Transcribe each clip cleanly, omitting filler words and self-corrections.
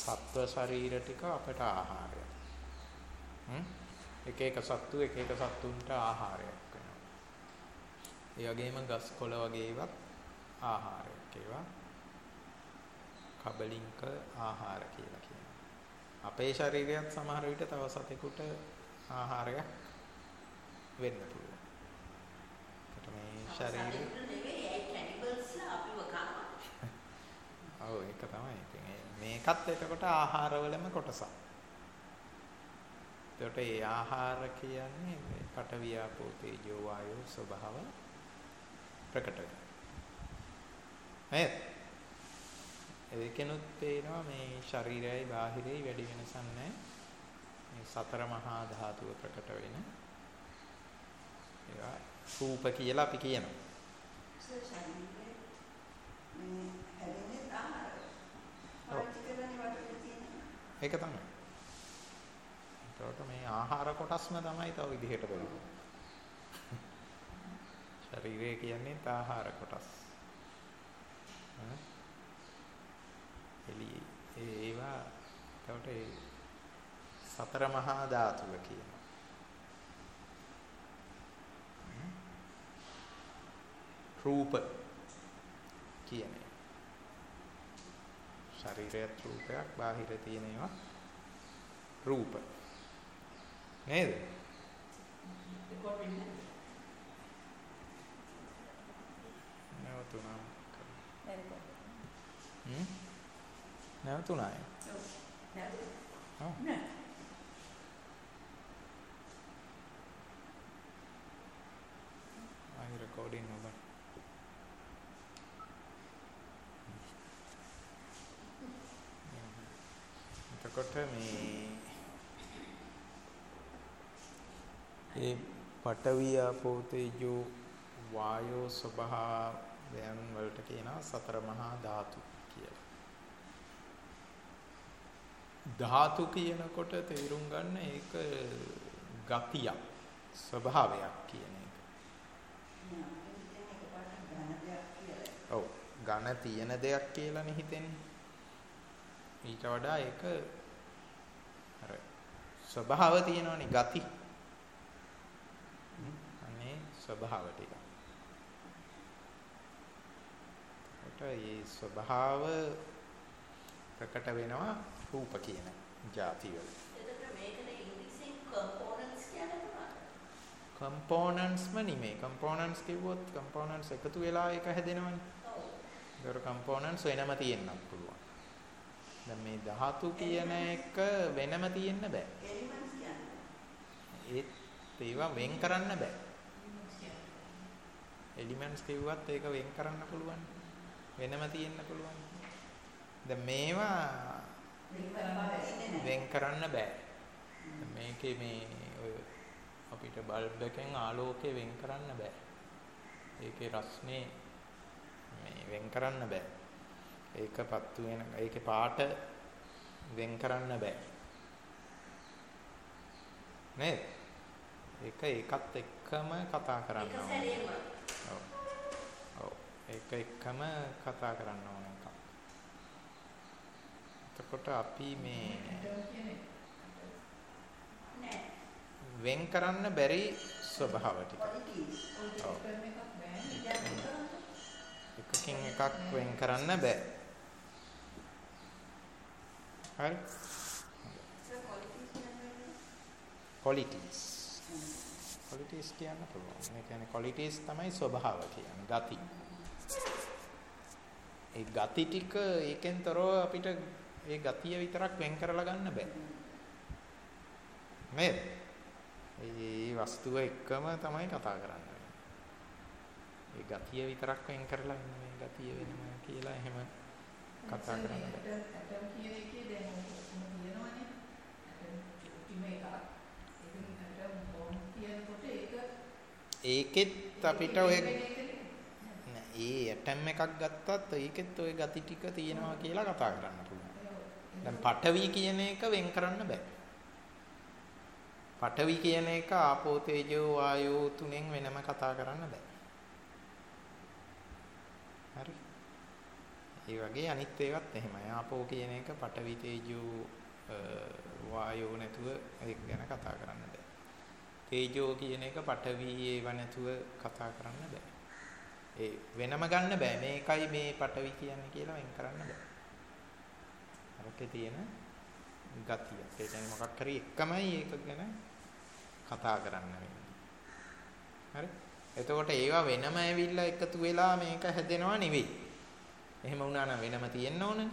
සත්ව ශරීර ටික අපට ආහාරයක්. එක එක සත්තු එක එක සත්තුන්ට ආහාරයක් වෙනවා. ඒ වගේම ගස් කොළ වගේ ඒවත් ආහාරයක්. ඒවා කබලින්ක ආහාර කියලා කියනවා. අපේ ශරීරයත් සමහර විට තව සතෙකුට ආහාරයක් වෙන්න පුළුවන්. ඒකට මේ ශරීරය නෙවෙයි ඒ කැනිබල්ස්ලා අපිව කනවා. ඔව් ඒක තමයි. ඉතින් මේකත් එතකොට ආහාරවලම කොටසක්. එතකොට ඒ ආහාර කියන්නේ මේ පඨවි ආපෝ තේජෝ වායෝ ස්වභාව ප්‍රකට වෙනවා. නේද? ඒකෙනුත් තේනවා මේ ශරීරයයි බාහිරයි වැඩි වෙනසක් නැහැ. මේ සතර මහා ධාතුව ප්‍රකට වෙන ඒවා රූප කියලා අපි කියනවා. ශරීරයේ මේ හැදෙන්නේ ආහාර. ඒක තමයි. ඒකට මේ ආහාර කොටස්ම තමයි තව විදිහට බලන්නේ. ශරීරය කියන්නේ ආහාර කොටස්. ඒවා එතකොට ඒ සතර මහා ධාතුව කියනවා. රූප කියන්නේ ශරීරයත් රූපයක් බාහිර තියෙන ඒවා රූප නේද? නැවතුණා. නැවතුණා. ඔව්. නෑ. ආයි රෙකෝඩින් ඔබ. එතකොට මේ පඨවි ආපෝ තේජෝ වායෝ ස්වභාවයන් වලට කියනවා සතර මහා ධාතු කියලා. ධාතු කියනකොට තේරුම් ගන්න ඒක ගතිය ස්වභාවයක් කියන එක. ඔව් ඝන තියෙන දෙයක් කියලානේ හිතෙන්නේ. ඊට වඩා ඒක අර ස්වභාව තියෙනවනේ ගති. අනේ ස්වභාව ටික. ඒකට මේ ස්වභාව ප්‍රකට වෙනවා රූප කියන જાති වල. එතකොට මේකනේ ඉංග්‍රීසියෙන් කම්පොනන්ට්ස් කියනවා. කම්පොනන්ට්ස්ම නෙමෙයි. කම්පොනන්ට්ස් කිව්වොත් කම්පොනන්ට්ස් එකතු වෙලා එක හැදෙනවනේ. ඒතර කම්පොනන්ට්ස් වෙනම තියෙන්නත් පුළුවන්. දැන් මේ ධාතු කියන එක වෙනම තියෙන්න බෑ. එලිමන්ට්ස් කියන්නේ. ඒවා වෙන් කරන්න බෑ. එලිමන්ට්ස් කිව්වත් ඒක වෙන් කරන්න පුළුවන්. වෙනම තියෙන්න පුළුවන්. දැන් මේවා වෙන් කරන්න බෑ. මේකේ මේ ඔය අපිට බල්බ් එකෙන් ආලෝකය වෙන් කරන්න බෑ. ඒකේ රස්නේ මේ වෙන් කරන්න බෑ. ඒකපත්තු වෙන ඒකේ පාට වෙන් කරන්න බෑ. නේද? ඒකත් එක්කම කතා කරන්න ඕනේ. ඔව්. ඔව්. ඒක එක්කම කතා කරන්න ඕන එකක්. එතකොට අපි මේ වෙන් කරන්න බැරි ස්වභාව ටික. ඔව්. එකකින් එකක් වෙන් කරන්න බෑ. හරි? qualities. qualities කියන්න පුළුවන්. ඒ කියන්නේ qualities තමයි ස්වභාව කියන්නේ ගති. ඒ ගති ටික ඒකෙන් තොරව අපිට ඒ ගතිය විතරක් වෙන් කරලා ගන්න බෑ. නේද? ඒ වස්තුව එක්කම තමයි කතා කරන්නේ. ඒ ගතිය විතරක් වෙන් කරලා මේ ගතිය වෙනම කියලා එහෙම කතා කරන්න බෑ. ඇටම් කියන එකේ දැන් ඔක්කොම තියෙනවනේ. ඇටම් එකක්. ඒකෙන් ඇටම් බොම්බ් කියනකොට ඒකෙත් අපිට ඔය ඒ ඇටම් එකක් ගත්තත් ඒකෙත් ඔය ගති ටික තියෙනවා කියලා කතා කරන්න පුළුවන්. දැන් පඨවි කියන එක වෙන් කරන්න බෑ. පඨවි කියන එක ආපෝ තේජෝ වායෝ තුනෙන් වෙනම කතා කරන්න බෑ. හරි. ඒ වගේ අනිත් ඒවාත් එහෙමයි. ආපෝ කියන එක පඨවි තේජෝ වායෝ නැතුව ඒක ගැන කතා කරන්න බෑ. තේජෝ කියන එක පඨවි ඒව නැතුව කතා කරන්න බෑ. ඒ වෙනම ගන්න බෑ. මේකයි මේ පඨවි කියන්නේ කියලා වෙන් කරන්න බෑ. අරකේ තියෙන ගතිය. ඒ කියන්නේ මොකක් හරි එකමයි ඒක ගැන කතා කරන්න වෙන්නේ. හරි? එතකොට ඒවා වෙනම ඇවිල්ලා එකතු වෙලා මේක හැදෙනවා නෙවෙයි. එහෙම වුණා නම් වෙනම තියෙන්න ඕනනේ.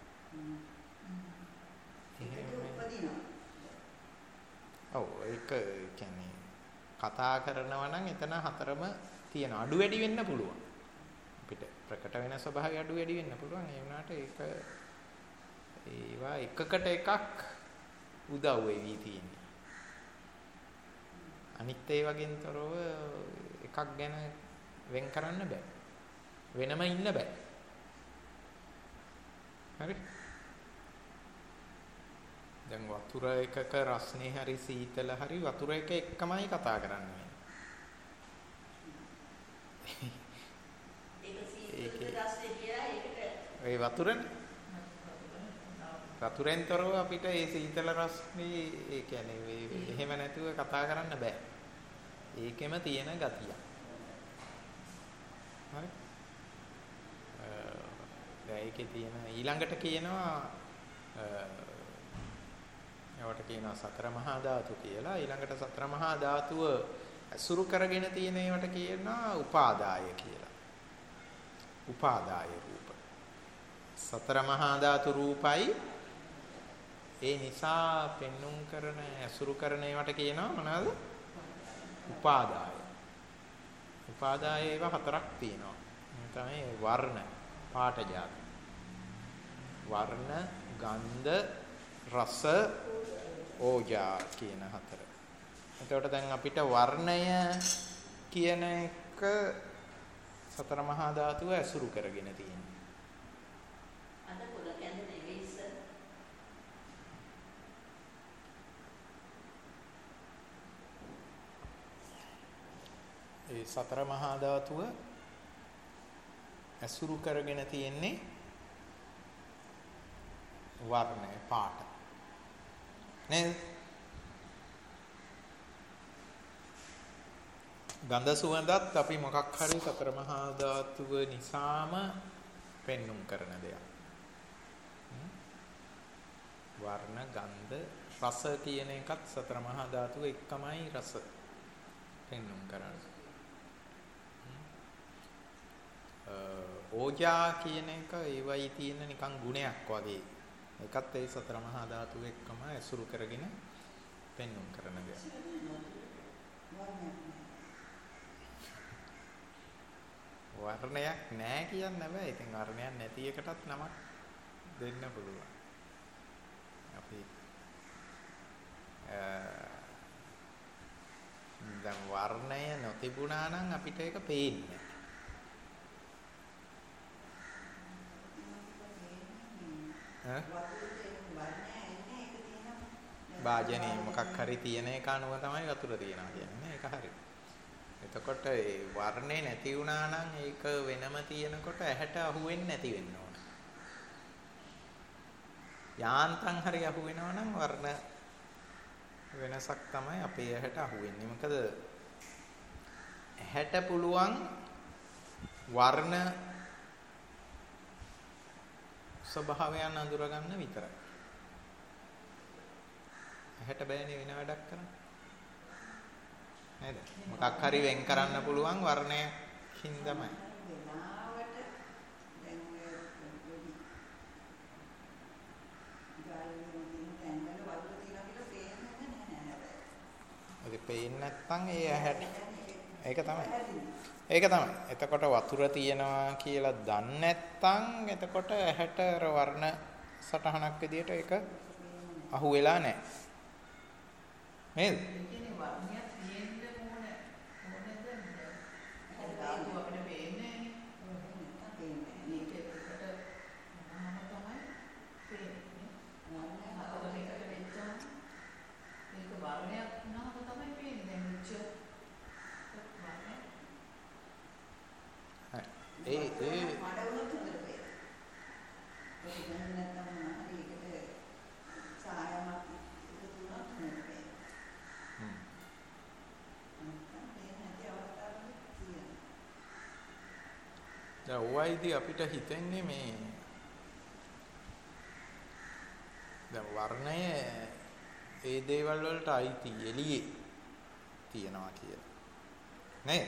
ඔව් ඒක කියන්නේ කතා කරනවා නම් එතන හතරම තියෙන අඩු වැඩි වෙන්න පුළුවන්. අපිට ප්‍රකට වෙන ස්වභාවය අඩු වැඩි වෙන්න පුළුවන්. ඒ වුණාට ඒක ඒවා එකකට එකක් උදව් වෙවි තියෙන්නේ. අනිත් ඒ වගේතරව එකක් ගැන වෙන් කරන්න බෑ. වෙනම ඉන්න බෑ. හරි? දැන් වතුර එකක රස්නේ හරි සීතල හරි වතුර එක එක්කමයි කතා කරන්නේ. ඒක සීතල රස්නේ කියලා ඒකට ඒ වතුරනේ වතුරෙන් තොරව අපිට ඒ සීතල රස්නේ ඒ කියන්නේ එහෙම නැතුව කතා කරන්න බෑ. ඒකෙම තියෙන ගතිය. හරි? දැන් ඒකේ තියෙන ඊළඟට කියනවා ඒවට කියනවා සතර මහා ධාතු කියලා. ඊළඟට සතර මහා ධාතුව අසුරු කරගෙන තියෙන ඒවට කියනවා උපාදාය කියලා. උපාදාය රූප. සතර මහා ධාතු රූපයි ඒ නිසා පෙන්눔 කරන අසුරු කරන ඒවට කියනවා මොනවාද? උපාදාය. උපාදාය ඒවා හතරක් තියෙනවා. මේ තමයි වර්ණ, පාට જાති. වර්ණ, ගන්ධ, රස, ඕජා කියන හතර. එතකොට දැන් අපිට වර්ණය කියන එක සතර මහා ධාතුව ඇසුරු කරගෙන තියෙනවා. අද පොළ කියන්නේ නෙවෙයි සර්. ඒ සතර මහා ධාතුව ඇසුරු කරගෙන තියෙන්නේ වර්ණය, පාට. නේද? ගන්ධ සුවඳත් අපි මොකක් හරි සතර මහා ධාතුව නිසාම පෙන්눔 කරන දෙයක්. වර්ණ, ගන්ධ, රස කියන එකත් සතර මහා ධාතුව එක්කමයි රස පෙන්눔 කරන්නේ. ඕජා කියන එක ඒවයි තියෙන නිකන් ගුණයක් වගේ. ඒකත් ඒ සතර මහා ධාතුව එක්කම ඇසුරු කරගෙන පෙන්눔 කරන දෙයක්. වර්ණයක් නැහැ කියන්න බෑ. ඉතින් වර්ණයක් නැති එකටත් නමක් දෙන්න පුළුවන්. අපි දැන් වර්ණය නොතිබුණා නම් අපිට ඒක පේන්නේ වාජනේ මොකක් හරි තියෙන එක අනුව තමයි වතුර තියනවා කියන්නේ. ඒක හරි. එතකොට ඒ වර්ණේ නැති වුණා නම් ඒක වෙනම තියෙනකොට ඇහැට අහුවෙන්නේ නැති වෙන්න ඕන. යාන්තම් හරි අහු වෙනවා නම් වර්ණ වෙනසක් තමයි අපේ ඇහැට අහුවෙන්නේ. මොකද ඇහැට පුළුවන් වර්ණ ස්වභාවයන් අඳුර ගන්න විතරයි. ඇහැට බෑනේ වෙන වැඩක් කරන්න. නේද? මොකක් හරි වෙන් කරන්න පුළුවන් වර්ණයකින් තමයි. ඒක පේන්නේ නැත්නම් ඒ ඇහැට ඒක තමයි. ඒක තමයි. එතකොට වතුර තියෙනවා කියලා දන්නේ නැත්නම් එතකොට ඇහැට වර්ණ සටහනක් විදියට ඒක අහු වෙලා නැහැ. නේද? කියන්නේ වර්ණයක් තියෙන්න ඕන ඕනද? ධාතු අපිට පේන්නේ නැහැ. මේක එකට මොනවාම තමයි පේන්නේ. හතර එකට වෙච්චාම මේක වර්ණයක් වුණාම තමයි පේන්නේ. දැන් උච්ච වර්ණය. ඒ ඕවයිදී අපිට හිතෙන්නේ මේ දැන් වර්ණය ඒ දේවල් වලට අයිති එළියේ තියනවා කියලා. නේද?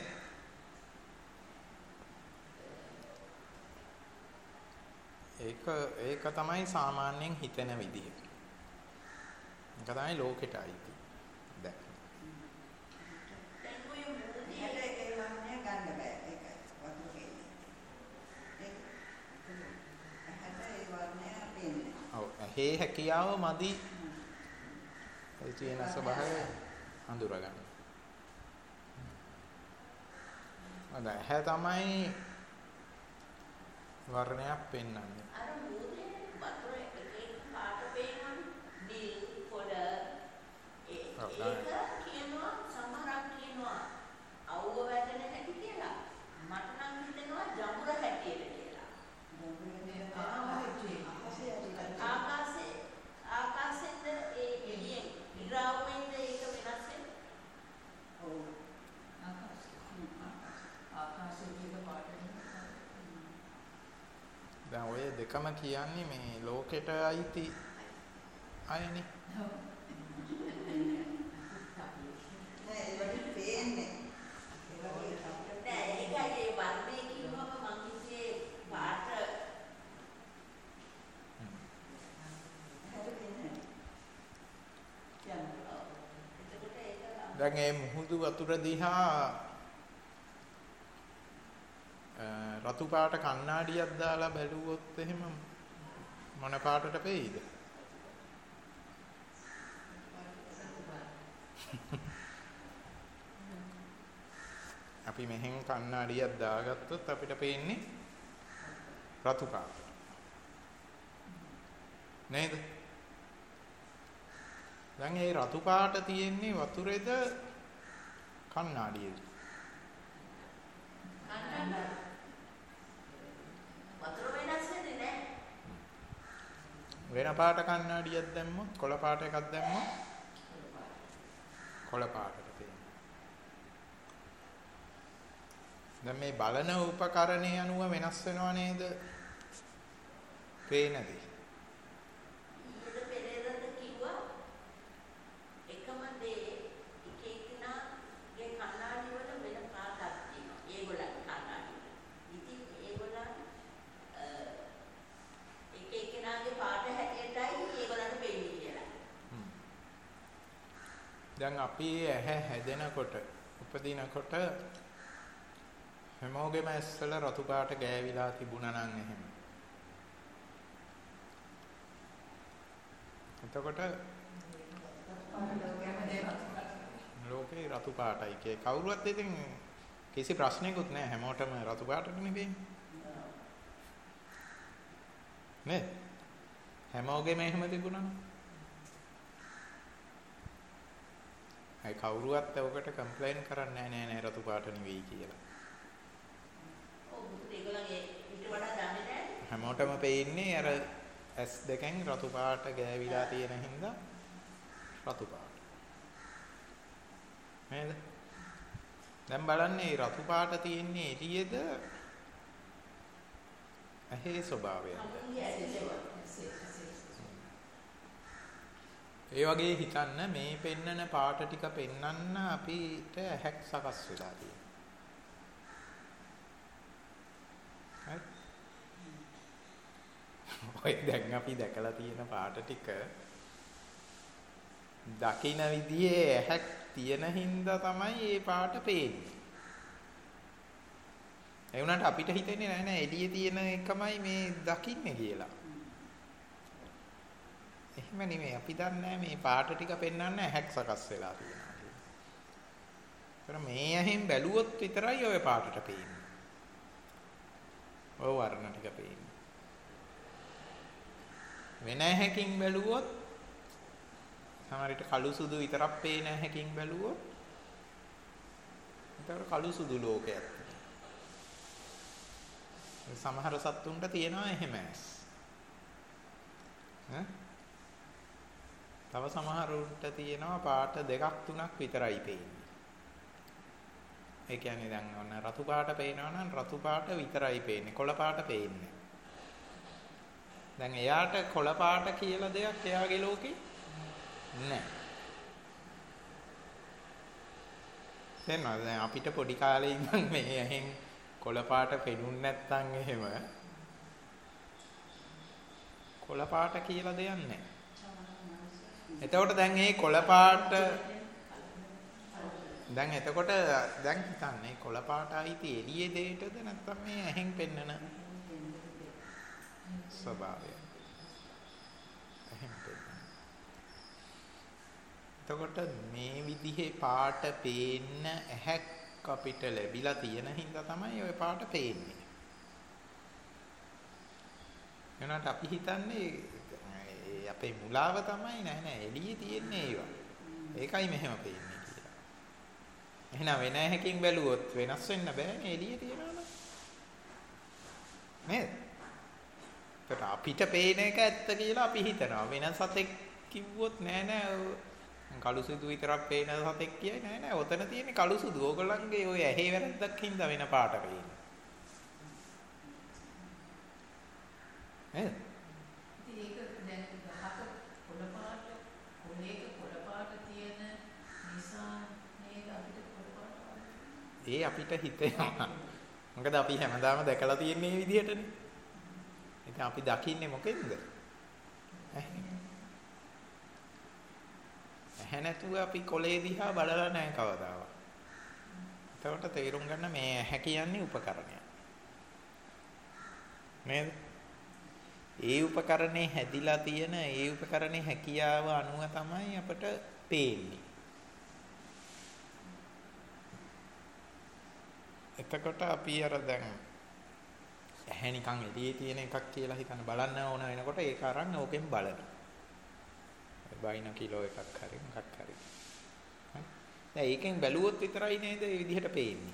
ඒක තමයි සාමාන්‍යයෙන් හිතෙන විදිහ. ඒක තමයි ලෝකෙට අයිති. දැන් දැන් ඔය මුහුදේ ඒකේ වන්නේ ගන්න බෑ. ඒක වතුරේ ඉන්නේ. ඒක හැබැයි වර්ණය පේන්නේ. ඔව් හේ හැකියාව මදි ඒ තියෙන ස්වභාවය හඳුරගන්න. අද හැ තමයි වර්ණයක් පෙන්වන්නේ. අර මුහුදේ වතුර එක පාට පේනවනේ. නිල් පොළ ඒක කියනවා සමහරක් කියනවා අවුව වැටෙන හැටි කියලා. මට නම් හිතෙනවා ජඹුර හැටියට කියලා. ආකාශෙන්ද ඒ එළියෙන් ඉරාවෙන්ද ඒක වෙනස් වෙන්නේ. ඔව්. ආකාශයේ තියෙන පාට දැන් ඔය දෙකම කියන්නේ මේ ලෝකෙට අයිති අයනේ. නෑ ඒ වගේ පේන්නේ. නෑ ඒකයි ඒ වර්ණේ කිව්වම මං හිතුවේ පාට දැන් මේ මුහුදු වතුර දිහා රතු පාට කණ්ණාඩියක් දාලා බැලුවොත් එහෙම මොන පාටට පෙයිද? අපි මෙහෙන් කණ්ණාඩියක් දාගත්තොත් අපිට පේන්නේ රතු පාට. නේද? දැන් මේ රතු පාට තියෙන්නේ වතුරේද කණ්ණාඩියේද? වතුර වෙනස් වෙන්නේ නැහැ. වෙන පාට කණ්ණාඩියක් දැම්මොත් කොළ පාට එකක් දැම්මොත් කොළ පාටට පේනවා. දැන් මේ බලන උපකරණය අනුව වෙනස් වෙනව නේද? පේන දේ. ඊට පෙරේදට කිව්වා එකම දේ එක එක්කෙනාගේ කණ්ණාඩි වල වෙන පාටක් තියෙනවා. ඒගොල්ලන්ගේ කණ්ණාඩි වල. ඉතින් ඒගොල්ලන් එක එක්කෙනාගේ පාට හැටියටයි ඒගොල්ලන්ට පෙන්නේ කියලා. දැන් අපි ඇහැ හැදෙනකොට උපදිනකොට හැමෝගෙම ඇස්වල රතු පාට ගෑවිලා තිබුණා නම් එහෙම. එතකොට ලෝකේ රතු පාටයි කිය කවුරුවත් ඉතින් කිසි ප්‍රශ්නයක්වත් නැහැ හැමෝටම රතු පාටනේ වෙන්නේ. නේ? හැමෝගෙම එහෙම තිබුණා නම් අය කවුරුවත් ඔකට කම්ප්ලේන් කරන්නේ නැහැ නෑ රතු පාට නෙවෙයි කියලා. ඔව් ඒගොල්ලන්ගේ ඊට වඩා දන්නේ නැහැ. හැමෝටම පේන්නේ අර S දෙකෙන් රතු පාට ගෑවිලා තියෙන හින්දා රතු පාට. නේද? දැන් බලන්න මේ රතු පාට තියෙන්නේ එළියේද ඇහි ස්වභාවයද? ඒ වගේ හිතන්න මේ පෙන්නන පාට ටික පෙන්නන්න අපිට ඇහැක් සකස් වෙලා තියෙනවා. ඔය දැන් අපි දැකලා තියෙන පාට ටික දකින විදිහේ ඇහැක් තියෙන හින්දා තමයි මේ පාට පේන්නේ. ඒ වුණාට අපිට හිතෙන්නේ නැහැ නෑ එළියේ තියෙන එකමයි මේ දකින්නේ කියලා. එහෙම නෙමෙයි අපි දන්නේ මේ පාට ටික පෙන්වන්න ඇහැක් සකස් වෙලා තියෙනවා කියලා. ඒතර මේ ඇහෙන් බැලුවොත් විතරයි ඔය පාටට පේන්නේ. ඔය වර්ණ ටික පේන්නේ. වෙන ඇහැකින් බැලුවොත් සමහරවිට කළු සුදු විතරක් පේන ඇහැකින් බැලුවොත් ඒතර කළු සුදු ලෝකයක්. සමහර සත්තුන්ට තියෙනවා එහෙම ඇස්. තව සමහරුන්ට තියෙනවා පාට දෙකක් තුනක් විතරයි පේන්නේ. ඒ කියන්නේ දැන් ඔන්න රතු පාට පේනවා නම් රතු පාට විතරයි පේන්නේ. කොළ පාට පේන්නේ. දැන් එයාට කොළ පාට කියලා දෙයක් එයාගේ ලෝකේ නැහැ. දැන් අපිට පොඩි කාලේ ඉඳන් මේ ඇහෙන් කොළ පාට පෙනුන්නේ නැත්නම් එහෙම කොළ පාට කියලා දෙයක් නැහැ. එතකොට දැන් මේ කොළ පාට දැන් එතකොට දැන් හිතන්නේ කොළ පාට ආයිති එළියේ දෙයටද නැත්නම් මේ ඇහෙන් පෙන්නන ස්වභාවය. ඇහෙන් පෙන්නන. එතකොට මේ විදිහේ පාට පේන්න ඇහැක් අපිට ලැබිලා තියෙන හින්දා තමයි ওই පාට පේන්නේ. එනකට අපි හිතන්නේ අපේ මුලාව තමයි නෑ එළියේ තියෙන්නේ ඒවා. ඒකයි මෙහෙම පේන්නේ කියලා. එහෙනම් වෙන හැකින් බැලුවොත් වෙනස් වෙන්න බෑනේ එළියේ තියනවා නේද? ඒකට අපිට පේන එක ඇත්ත කියලා අපි හිතනවා. වෙන සතෙක් කිව්වොත් නෑ කළු සුදු විතරක් පේන සතෙක් කියයි නෑ ඔතන තියෙන්නේ කළු සුදු. ඕගොල්ලන්ගේ ওই ඇහි වැරද්දක් හින්දා වෙන පාට පේන්නේ. නේද? ඒ අපිට හිතෙනවා. මොකද අපි හැමදාම දැකලා තියෙන මේ විදිහටනේ. ඉතින් අපි දකින්නේ මොකෙන්ද? ඇහැ නැතුව අපි කොලේ දිහා බලලා නැහැ කවදාවත්. එතකොට තේරුම් ගන්න මේ ඇහැ කියන්නේ උපකරණයක්. නේද? ඒ උපකරණේ හැදිලා තියෙන ඒ උපකරණේ හැකියාව අනුව තමයි අපට පේන්නේ. එතකොට අපි අර දැන් ඇහැ නිකන් එළියේ තියෙන එකක් කියලා හිතන බලන්න ඕන වෙනකොට ඒක අරන් ඕකෙන් බලනවා. බයින කිලෝ එකක් හරි මොකක් හරි. දැන් ඒකෙන් බැලුවොත් විතරයි නේද මේ විදිහට පේන්නේ.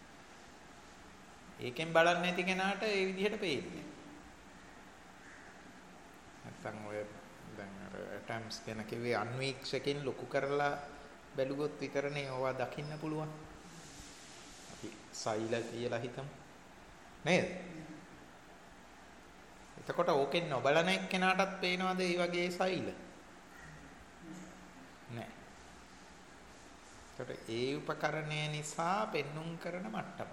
ඒකෙන් බලන්නේ නැති කෙනාට මේ විදිහට පේන්නේ. නැත්තම් ඔය දැන් අර ඇටම්ස් ගැන කිව්වේ අන්වීක්ෂකෙන් ලොකු කරලා බැලුවොත් විතරනේ ඕවා දකින්න පුළුවන්. සෛල කියලා හිතමු නේද? එතකොට ඕකෙන් නොබලන එක්කෙනාටත් පේනවද මේ වගේ සෛල? නෑ. ඒකට ඒ උපකරණය නිසා පෙන්눔 කරන මට්ටම.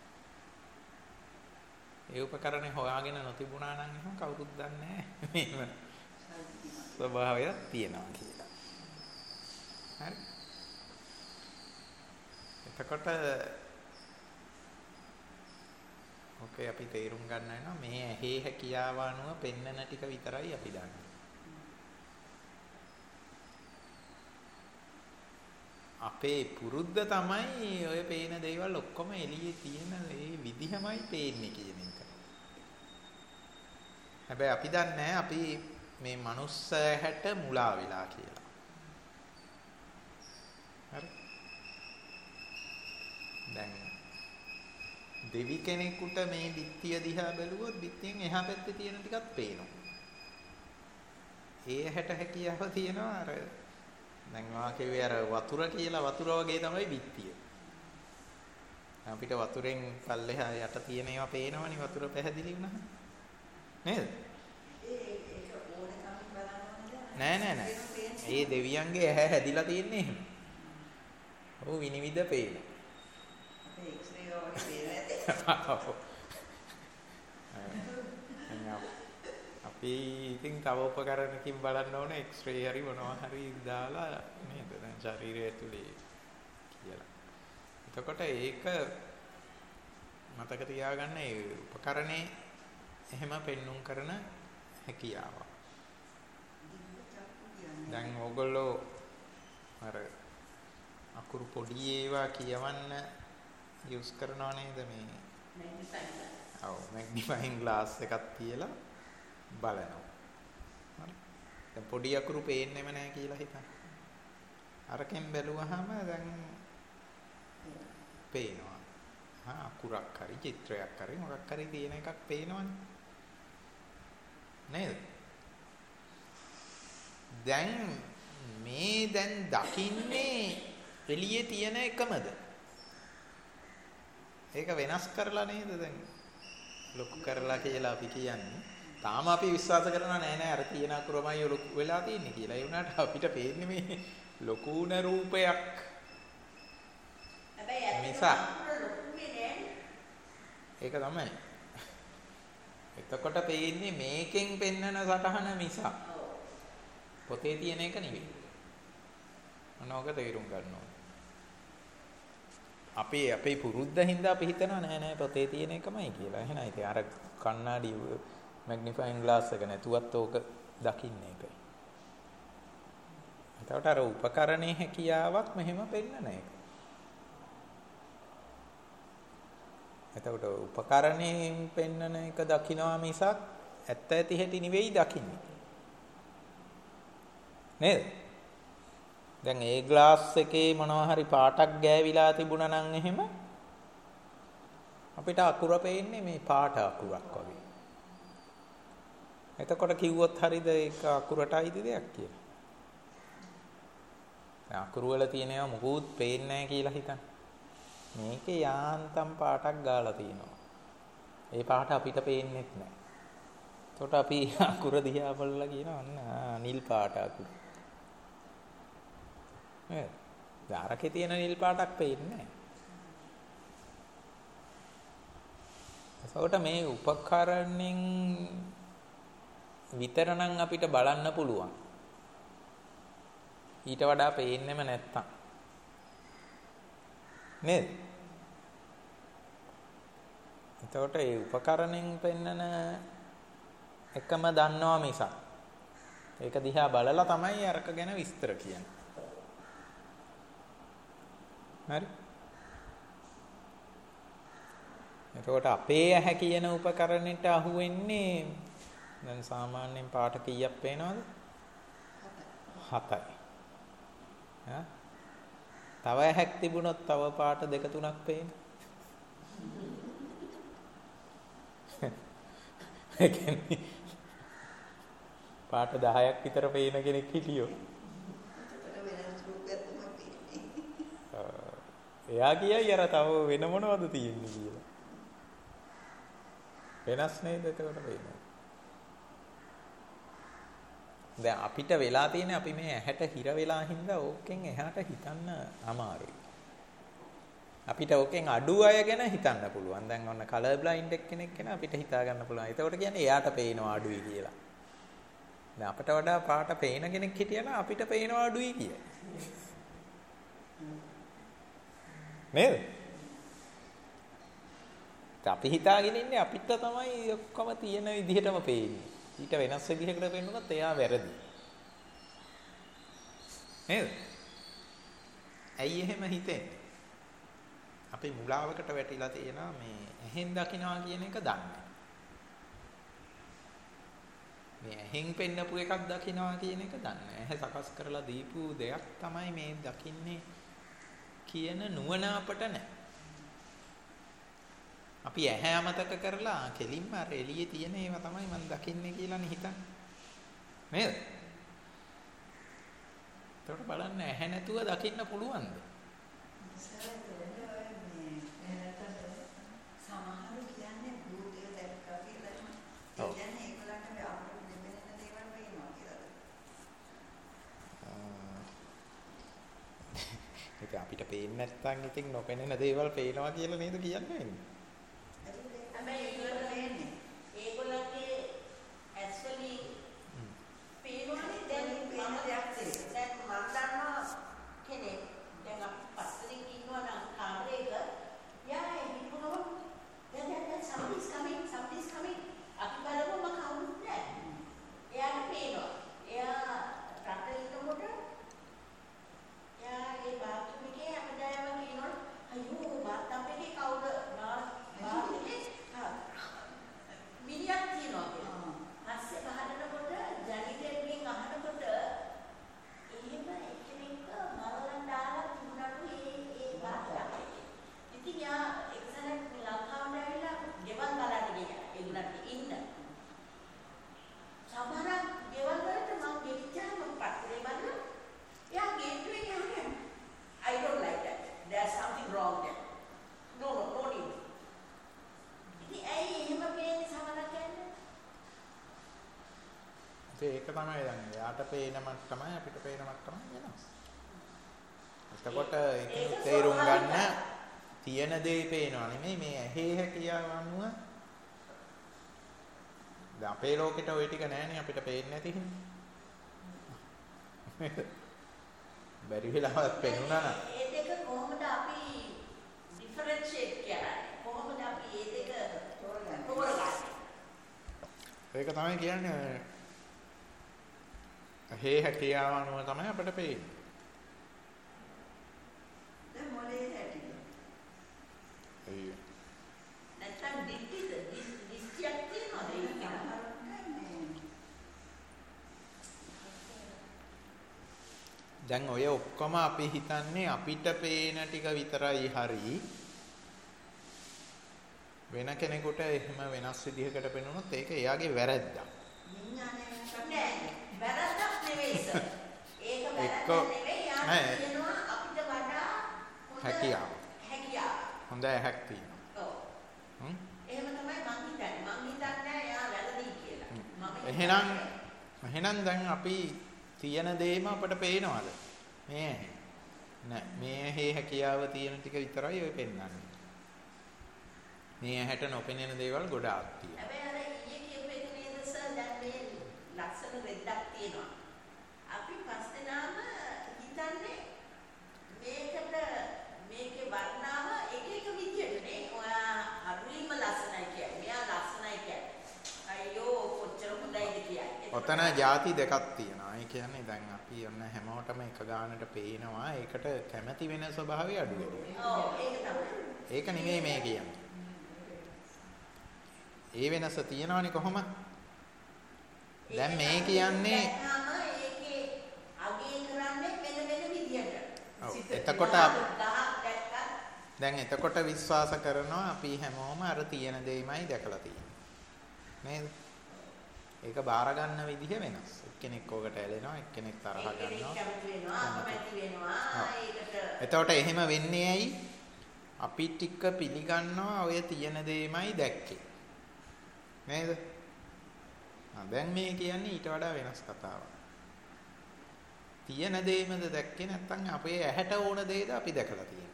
ඒ උපකරණය හොයාගෙන නොතිබුණා නම් එහෙනම් කවුරුත් දන්නේ නෑ මේව ස්වභාවයක් තියෙනවා කියලා. හරි. එතකොට ඔකේ අපි තේරුම් ගන්න වෙනවා මේ ඇහි හැකියාව අනුව පෙන්නන ටික විතරයි අපි දන්නේ. අපේ පුරුද්ද තමයි ඔය පේන දේවල් ඔක්කොම එළියේ තියෙන ඒ විදිහමයි පේන්නේ කියන එක. හැබැයි අපි දන්නේ අපි මේ මනුස්ස ඇහැට මුලා වෙලා කියලා. හරි. දැන් දෙවි කෙනෙකුට මේ බිත්තිය දිහා බැලුවොත් බිත්තියෙන් එහා පැත්තේ තියෙන ටිකක් පේනවා. ඒ හැට හැකියාව තියෙනවා අර දැන් වාකේ අර වතුර කියලා වතුර වගේ තමයි බිත්තිය. අපිට වතුරෙන් පල්ලෙහා යට තියෙන ඒවා පේනවනේ වතුර පැහැදිලි වුණා. නේද? ඒක ඕනකම් බලන්න නෑ. ඒ දෙවියන්ගේ ඇහැ හැදිලා තියෙන්නේ එහෙම. ඔව් විනිවිද පේනවා. අපේ එක්ස්රේ වගේ අපි ඉතින් තව උපකරණකින් බලන්න ඕන එක්ස්රේ හරි මොනවා හරි දාලා නේද දැන් ශරීරය ඇතුලේ කියලා. එතකොට ඒක මතක තියාගන්න ඒ උපකරණේ එහෙම පෙන්눔 කරන හැකියාව. දැන් ඕගොල්ලෝ අර අකුරු පොඩි ඒවා කියවන්න යූස් කරනවා නේද මේ මැග්නිෆයින් ග්ලාස් එකක් තියලා බලනවා. හරි. දැන් පොඩි අකුරු පේන්නෙම නැහැ කියලා හිතන්න. අරකින් බැලුවාම දැන් පේනවා. අකුරක් හරි චිත්‍රයක් හරි මොකක් හරි තියෙන එකක් පේනවනේ. නේද? දැන් මේ දැන් දකින්නේ එළියේ තියෙන එකමද? ඒක වෙනස් කරලා නේද දැන් ලොකු කරලා කියලා අපි කියන්නේ. තාම අපි විශ්වාස කරනවා නෑ අර තියෙන අකුරමයි ලොකු වෙලා තියෙන්නේ කියලා. ඒ වුණාට අපිට පේන්නේ මේ ලොකුන රූපයක්. හැබැයි නිසා ලොකුනේ නෑනේ. ඒක තමයි. එතකොට පේන්නේ මේකෙන් පෙන්නන සටහන මිසක් පොතේ තියෙන එක නෙවෙයි. මොනවාක තේරුම් ගන්න ඕන. අපේ පුරුද්ද හින්දා අපි හිතනවා නෑ පොතේ තියෙන එකමයි කියලා. එහෙනම් ඉතින් අර කණ්ණාඩි මැග්නිෆයින් ග්ලාස් එක නැතුවත් ඕක දකින්නේ ඒකයි. එතකොට අර උපකරණයේ හැකියාවක් මෙහෙම පෙන්නන එක. එතකොට උපකරණයෙන් පෙන්නන එක දකින්නවා මිසක් ඇත්ත ඇති හැටි නෙවෙයි දකින්නේ. නේද? දැන් ඒ ග්ලාස් එකේ මොනවා හරි පාටක් ගෑවිලා තිබුණා නම් එහෙම අපිට අකුර පේන්නේ මේ පාට අකුරක් වගේ. එතකොට කිව්වොත් හරිද ඒක අකුරටයිද දෙයක් කියලා. දැන් අකුරු වල තියෙනවා මොකුත් පේන්නේ නැහැ කියලා හිතන්න. මේකේ යාන්තම් පාටක් ගාලා තියෙනවා. ඒ පාට අපිට පේන්නේත් නැහැ. එතකොට අපි අකුර දිහා බලලා කියනවා අන්න නිල් පාට අකුර. නේද? දාරකේ තියෙන නිල් පාටක් පේන්නේ නැහැ. එතකොට මේ උපකරණෙන් විතරනම් අපිට බලන්න පුළුවන්. ඊට වඩා පේන්නෙම නැත්තම්. නේද? එතකොට ඒ උපකරණෙන් පෙන්නන එකම දන්නවා මිසක් ඒක දිහා බලලා තමයි අරක ගැන විස්තර කියන්නේ. හරි? එතකොට අපේ ඇහැ කියන උපකරණයට අහු වෙන්නේ දැන් සාමාන්‍යයෙන් පාට කීයක් පේනවද? 7යි. හා? තව ඇහැක් තිබුණොත් තව පාට 2 3ක් පේන. ඒ කියන්නේ පාට 10ක් විතර පේන කෙනෙක් හිටියෝ. එයා කියයි අර තව වෙන මොනවද තියෙන්නේ කියලා. වෙනස් නේද එතකොට වෙන්නේ. දැන් අපිට වෙලා තියෙන්නේ අපි මේ ඇහැට හිර වෙලා හින්දා ඕකෙන් එහාට හිතන්න අමාරුයි. අපිට ඕකෙන් අඩු අය ගැන හිතන්න පුළුවන්. දැන් ඔන්න කලර් බ්ලයින්ඩ් කෙනෙක් ගැන අපිට හිතා ගන්න පුළුවන්. ඒකට කියන්නේ එයාට පේනවා අඩුයි කියලා. දැන් අපට වඩා පාට පේන කෙනෙක් හිටියනම් අපිට පේනවා අඩුයි කියලා. නේද? අපි හිතාගෙන ඉන්නේ අපිට තමයි ඔක්කොම තියෙන විදිහටම පේන්නේ. ඊට වෙනස් විදිහකට පෙන්නුනොත් එයා වැරදි. නේද? ඇයි එහෙම හිතෙන්නේ? අපි මුලාවකට වැටිලා තියෙනවා මේ ඇහෙන් දකින්නවා කියන එක දන්නේ. මේ ඇහෙන් පෙන්නපු එකක් දකින්නවා කියන එක දන්නේ. ඇහැ සකස් කරලා දීපු දෙයක් තමයි මේ දකින්නේ කියන නුවණ අපට නැහැ. අපි ඇහැ අමතක කරලා කෙලින්ම අර එළියේ තියෙන ඒවා තමයි මම දකින්නේ කියලානේ හිතන්නේ. නේද? ඒකට බලන්න ඇහැ නැතුව දකින්න පුළුවන්ද? සමහරු කියන්නේ භූතය දැක්කා කියලා. ඒ කියන්නේ ඒගොල්ලන්ට අපිට දෙවෙනි දේවල් පේනවා කියලා. ඒක අපිට පේන්නේ නැත්නම් ඉතින් නොපෙනෙන දේවල් පේනවා කියලා නේද කියන්නේ? ඒගොල්ලන්ගේ ඇක්චුලි පේනවනේ දැන් මම දන්නවා කෙනෙක් දැන් අපි පස්සෙන් ඉන්නවා නම් කාමරේක යා හිතුනම දැන් somebody's coming අපි බලමුම කවුරුත් නැහැ එයාට පේනවා එයා රට ඉන්නකොට එයා ඒ බාත්රූම් එකේ හැමදාම කියනවා අයියෝ බාත්ටබ් එකේ කවුද නාස් තමයි දැන් යාට පේන මට්ටමයි අපිට පේන මට්ටමයි වෙනස්. එතකොට ඒක තේරුම් ගන්න තියෙන දේ පේනවා නෙමෙයි මේ ඇහි හැකියාව අනුව දැන් අපේ ලෝකෙට ওই ටික නැහැනේ අපිට පේන්නේ නැති හින්දා. බැරි වෙලාවත් පේනුණා නම් ඒ දෙක කොහොමද අපි ඩිෆරෙන්ෂিয়েට් කරන්නේ? කොහොමද අපි මේ දෙක තෝරගන්නේ? ඒක තමයි කියන්නේ ඇහි හැකියාව අනුව තමයි අපිට පේන්නේ. දැන් මොලේ හැටිද? නැත්තම් දිට්ඨිද දිස්ත්‍යක් තියෙනවද ඒක? දැන් ඔය ඔක්කොම අපි හිතන්නේ අපිට පේන ටික විතරයි හරි. වෙන කෙනෙකුට එහෙම වෙනස් විදිහකට පෙනුනොත් ඒක එයාගේ වැරැද්දක්. නෑ වැරද්දක් නෙවෙයි සර්. ඒක වැරද්දක් නෙවෙයි. යා කියනවා අපිට වඩා හැකියාව. හැකියාව. හොඳ ඇහක් තියෙනවා. ඔව්. එහෙම තමයි මං හිතන්නේ. මං හිතන්නේ යා වැරදි කියලා. එහෙනම් දැන් අපි තියෙන දේම අපට පේනවද? මේ නෑ මේ ඇහි හැකියාව තියෙන ටික විතරයි ඔය පෙන්වන්නේ. මේ ඇහැට නොපෙනෙන දේවල් ගොඩාක් තියෙනවා. හැබැයි අර ඊයේ කියපු එක නේද සර් දැන් මේ ලක්ෂණ රෙද්දක් තියෙනවා. අපි පස් දෙනාම හිතන්නේ මේකේ වර්ණාව එක එක විදියටනේ. ඔයා අරුයිම ලස්සනයි කියන්නේ. මෙයා ලස්සනයි කියන්නේ. අයියෝ කොච්චර හොඳයිද කියන්නේ. ඔතන ಜಾති දෙකක් තියෙනවා. ඒ කියන්නේ දැන් අපි ඔන්න හැමෝටම එක ගානට පේනවා. ඒකට කැමැති වෙන ස්වභාවය අඩු වෙනවා. ඔව් ඒක තමයි. ඒක නෙමෙයි මේ කියන්නේ. ඒ වෙනස තියෙනවනේ කොහොම? දැන් මේ කියන්නේ ඒකේ අගේ කරන්නේ වෙන විදියට. ඔව් එතකොට දැන් එතකොට විශ්වාස කරනවා අපි හැමෝම අර තියෙන දෙයමයි දැකලා තියෙන්නේ. නේද? ඒක බාර ගන්න විදිහ වෙනස්. එක්කෙනෙක් ඕකට ඇලෙනවා, එක්කෙනෙක් තරහ ගන්නවා. එතකොට එහෙම වෙන්නේ ඇයි? අපි ටික පිළිගන්නවා ඔය තියෙන දෙයමයි දැක්කේ. නේද? දැන් මේ කියන්නේ ඊට වඩා වෙනස් කතාවක්. තියෙන දෙයමද දැක්කේ නැත්නම් අපේ ඇහැට ඕන දෙයද අපි දැකලා තියෙන්නේ.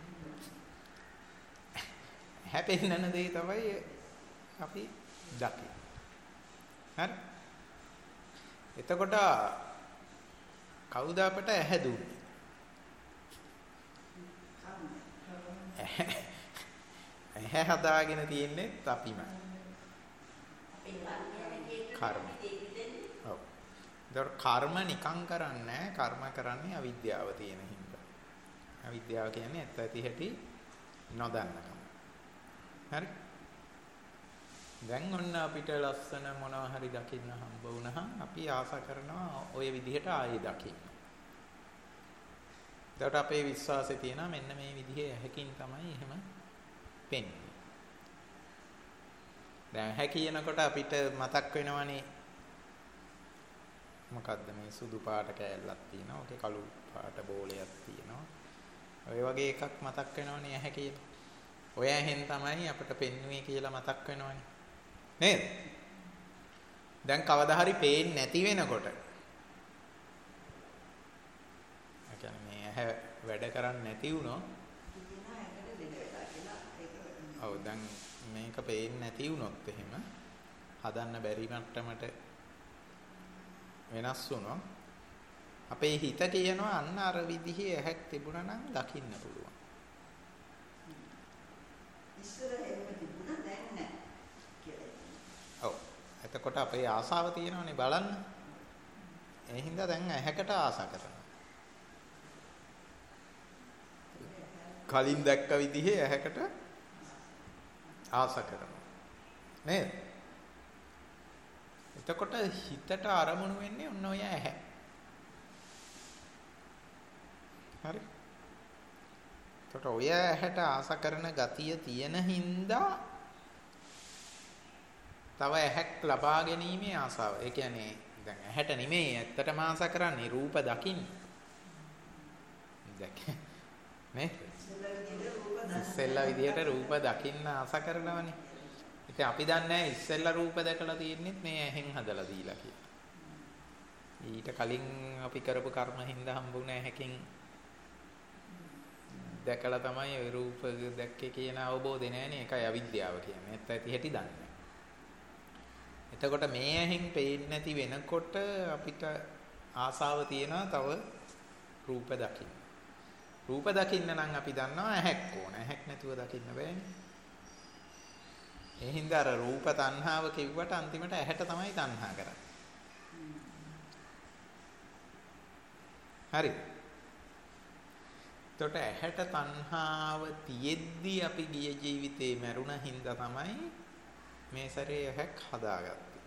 හැපෙන්නන දේ තමයි අපි දකින්නේ. හරි? එතකොට කවුද අපට ඇහැ දුන්නේ? ඇහැ හදාගෙන තියෙන්නේ අපිමයි. කර්ම. ඔව්. ඒතකොට කර්ම නිකං කරන්නේ කර්ම කරන්නේ අවිද්‍යාව තියෙන හින්දා. අවිද්‍යාව කියන්නේ ඇත්ත ඇති හැටි නොදන්නකම. හරි? දැන් ඔන්න අපිට ලස්සන මොනවා හරි දකින්න හම්බ වුණහම අපි ආසා කරනවා ওই විදිහට ආයේ දකින්න. ඒකට අපේ විශ්වාසය තියෙනවා මෙන්න මේ විදිහේ ඇහැකින් තමයි එහෙම පෙන්නේ. දැන් ඇහැ කියනකොට අපිට මතක් වෙනවනේ මොකද්ද මේ සුදු පාට කෑල්ලක් තියෙනවා. ඔකේ කළු පාට බෝලයක් තියෙනවා. ඔය වගේ එකක් මතක් වෙනවනේ ඇහැ කියලා. ඔය ඇහෙන් තමයි අපිට පෙන්වුවේ කියලා මතක් වෙනවනේ. නේද? දැන් කවදා හරි පේන්නේ නැති වෙනකොට ඒ කියන්නේ මේ ඇහැ වැඩ කරන්නේ නැති වුණොත් ඔව් දැන් මේක පේන්නේ නැති වුණොත් එහෙම හදන්න බැරි මට්ටමට වෙනස් වුණොත් අපේ හිත කියනවා අන්න අර විදිහේ ඇහැක් තිබුණා නම් දකින්න පුළුවන්. ඉස්සර එහෙම තිබුණා දැන් නැහැ කියලා. ඔව්. එතකොට අපේ ආසාව තියෙනවනේ බලන්න. ඒ හින්දා දැන් ඇහැකට ආසා කරනවා. කලින් දැක්ක විදිහේ ඇහැකට ආසා කරනවා. නේද? එතකොට හිතට අරමුණු වෙන්නේ ඔන්න ඔය ඇහැ. හරි. එතකොට ඔය ඇහැට ආසා කරන ගතිය තියෙන හින්දා තව ඇහැක් ලබා ගැනීමේ ආසාව. ඒ කියන්නේ දැන් ඇහැට නෙමෙයි ඇත්තටම ආසා කරන්නේ රූප දකින්න. දැක නේ? ඉස්සෙල්ලා විදියට රූප දකින්න ආසා කරනවනේ. ඉතින් අපි දන්නේ නැහැ ඉස්සෙල්ලා රූප දැකලා තියෙන්නේ මේ ඇහෙන් හදලා දීලා කියලා. ඊට කලින් අපි කරපු කර්ම හින්දා හම්බුනේ ඇහැකින් දැකලා තමයි ওই රූප දැක්කේ කියන අවබෝධය නැහැනේ. ඒකයි අවිද්‍යාව කියන්නේ. ඒත් ඇති හැටි දන්නේ. එතකොට මේ ඇහෙන් පේන්නේ නැති වෙනකොට අපිට ආසාව තියෙනවා තව රූප දකින්න. රූප දකින්න නම් අපි දන්නවා ඇහැක් ඕන. ඇහැක් නැතුව දකින්න බෑනේ. ඒ හින්දා අර රූප තණ්හාව කිව්වට අන්තිමට ඇහැට තමයි තණ්හා කරන්නේ. හරි. එතකොට ඇහැට තණ්හාව තියෙද්දි අපි ගිය ජීවිතේ මරුණ හින්දා තමයි මේ සැරේ ඇහැක් හදාගත්තේ.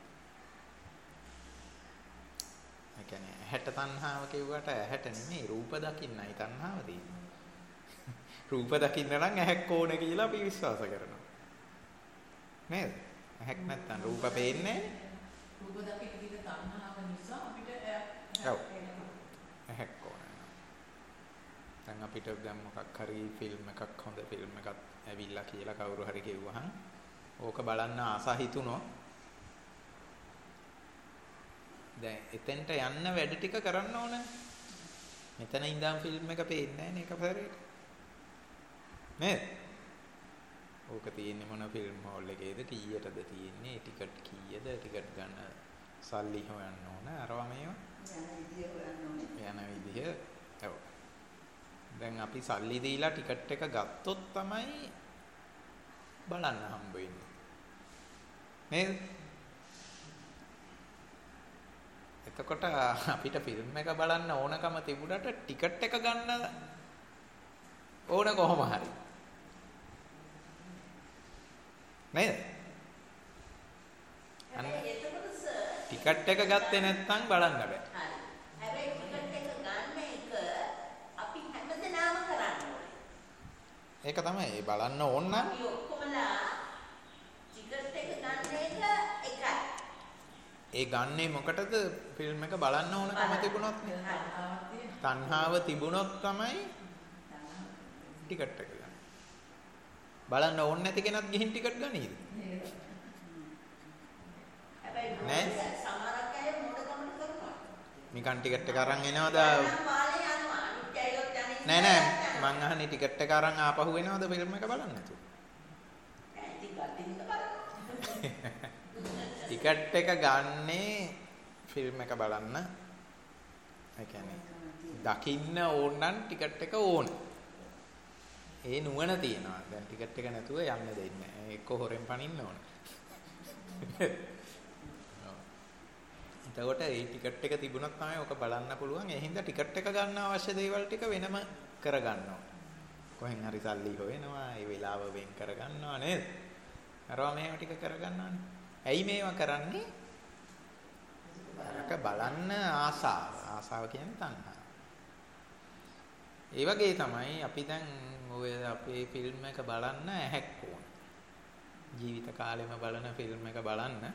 ඒ කියන්නේ ඇහැට තණ්හාව කිව්වට ඇහැට නෙමෙයි රූප දකින්නයි තණ්හාව තියෙන්නේ. රූප දකින්න නම් ඇහැක් ඕන කියලා අපි විශ්වාස කරනවා. නේද? ඇහැක් නැත්තම් රූප පේන්නේ නැහැ. රූප දකින්න තියෙන තණ්හාව නිසා අපිට ඇහැක් ඕන. දැන් අපිට දැන් මොකක් හරි ෆිල්ම් එකක් හොඳ ෆිල්ම් එකක් ඇවිල්ලා කියලා කවුරු හරි කිව්වහම ඕක බලන්න ආස හිතුනෝ. දැන් එතෙන්ට යන්න වැඩ ටික කරන්න ඕන. මෙතන ඉඳන් ෆිල්ම් එක පේන්නේ නැහැ නේ එකපාරට. නේද? ඕක තියෙන්නේ මොන ෆිල්ම් හෝල් එකේද කීයටද තියෙන්නේ ටිකට් කීයද ටිකට් ගන්න සල්ලි හොයන්න ඕන අරවා මේවා යන විදිය ඔව් දැන් අපි සල්ලි දීලා ටිකට් එක ගත්තොත් තමයි බලන්න හම්බ වෙන්නේ නේද එතකොට අපිට ෆිල්ම් එක බලන්න ඕනකම තිබුණාට ටිකට් එක ගන්න ඕන කොහොම හරි නේද? ටිකට් එක ගත්තේ නැත්නම් බලන්න බෑ. හරි. හැබැයි ටිකට් එක ගන්න එක අපි හැමදේම කරන්න ඕනේ. ඒක තමයි. ඒ බලන්න ඕන නම් අපි ඔක්කොමලා ටිකට් එක ගන්න එක එකයි. ඒ ගන්නේ මොකටද? ෆිල්ම් එක බලන්න ඕනකම තිබුණොත් නේ. තණ්හාව තිබුණොත් තමයි ටිකට් එක ගන්න. බලන්න ඕනේ නැති කෙනත් ගිහින් ටිකට් ගනීද? නෑ. සමහරක් අය මොඩකමට කරනවා. නිකන් ටිකට් එක අරන් එනවද? නෑ නෑ මං අහන්නේ ටිකට් එක අරන් ආපහු එනවද ෆිල්ම් එක බලන්න නැතුව? ටිකට් එක ගන්නේ ෆිල්ම් එක බලන්න. ඒ කියන්නේ දකින්න ඕන නම් ටිකට් එක ඕන. ඒ නුවණ තියනවා. දැන් ටිකට් එක නැතුව යන්න දෙන්නේ නැහැ. එක්ක හොරෙන් පනින්න ඕන. එතකොට ඒ ටිකට් එක තිබුණොත් තමයි ඔක බලන්න පුළුවන්. ඒ හින්දා ටිකට් එක ගන්න අවශ්‍ය දේවල් ටික වෙනම කරගන්නවා. කොහෙන් හරි සල්ලි හොයනවා. ඒ වෙලාව වෙන් කරගන්නවා නේද? අරවා මේවා ටික කරගන්නවානේ. ඇයි මේවා කරන්නේ? අරක බලන්න ආසාව. ආසාව කියන්නේ තණ්හාව. ඒ වගේ තමයි අපි දැන් ඔය අපේ ෆිල්ම් එක බලන්න ඇහැක් ඕන. ජීවිත කාලෙම බලන ෆිල්ම් එක බලන්න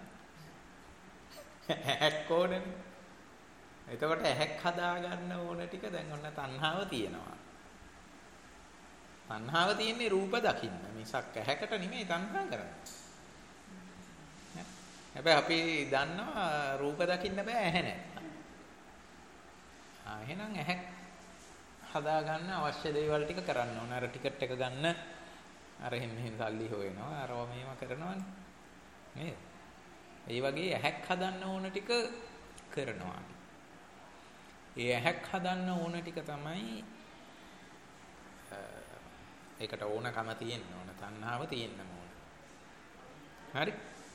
ඇහැක් ඕනනේ. එතකොට ඇහැක් හදාගන්න ඕන ටික දැන් ඔන්න තණ්හාව තියෙනවා. තණ්හාව තියෙන්නේ රූප දකින්න. මිසක් ඇහැකට නෙමෙයි තණ්හා කරන්නේ. හැබැයි අපි දන්නවා රූප දකින්න බෑ ඇහැ නැත්තම්. එහෙනම් ඇහැක් හදාගන්න අවශ්‍ය දේවල් ටික කරන්න ඕන. අර ටිකට් එක ගන්න අර මෙහෙම සල්ලි හොයනවා. අරව මේව කරනවනේ. නේද? ඒ වගේ ඇහැක් හදන්න ඕන ටික කරනවා. ඒ ඇහැක් හදන්න ඕන ටික තමයි ඒකට ඕනකම තියෙන්න ඕන. තණ්හාව තියෙන්න ඕන. හරි?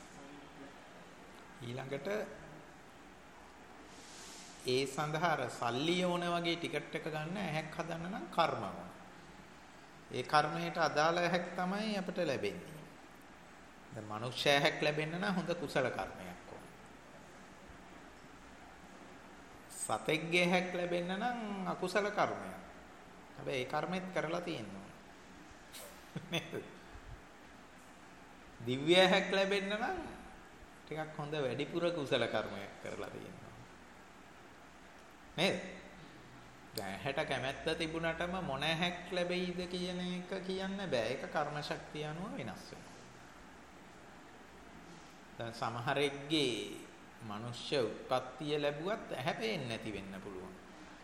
ඊළඟට ඒ සඳහා අර සල්ලි ඕන වගේ ටිකට් එක ගන්න ඇහැක් හදන්න නම් කර්ම ඕන. ඒ කර්මයට අදාළ ඇහැක් තමයි අපිට ලැබෙන්නේ. දැන් මනුෂ්‍ය ඇහැක් ලැබෙන්න නම් හොඳ කුසල කර්මයක් ඕන. සතෙක්ගේ ඇහැක් ලැබෙන්න නම් අකුසල කර්මයක්. හැබැයි ඒ කර්මෙත් කරලා තියෙනවා. නේද? දිව්‍ය ඇහැක් ලැබෙන්න නම් ටිකක් හොඳ වැඩිපුර කුසල කර්මයක් කරලා තියෙනවා. නේද? දැන් හැට කැමැත්ත තිබුණටම මොන හැක් ලැබෙයිද කියන එක කියන්න බෑ. ඒක කර්ම ශක්තිය අනුව වෙනස් වෙනවා. දැන් සමහරෙක්ගේ මනුෂ්‍ය උත්පත්තිය ලැබුවත් ඇහැ පේන්නේ නැති වෙන්න පුළුවන්.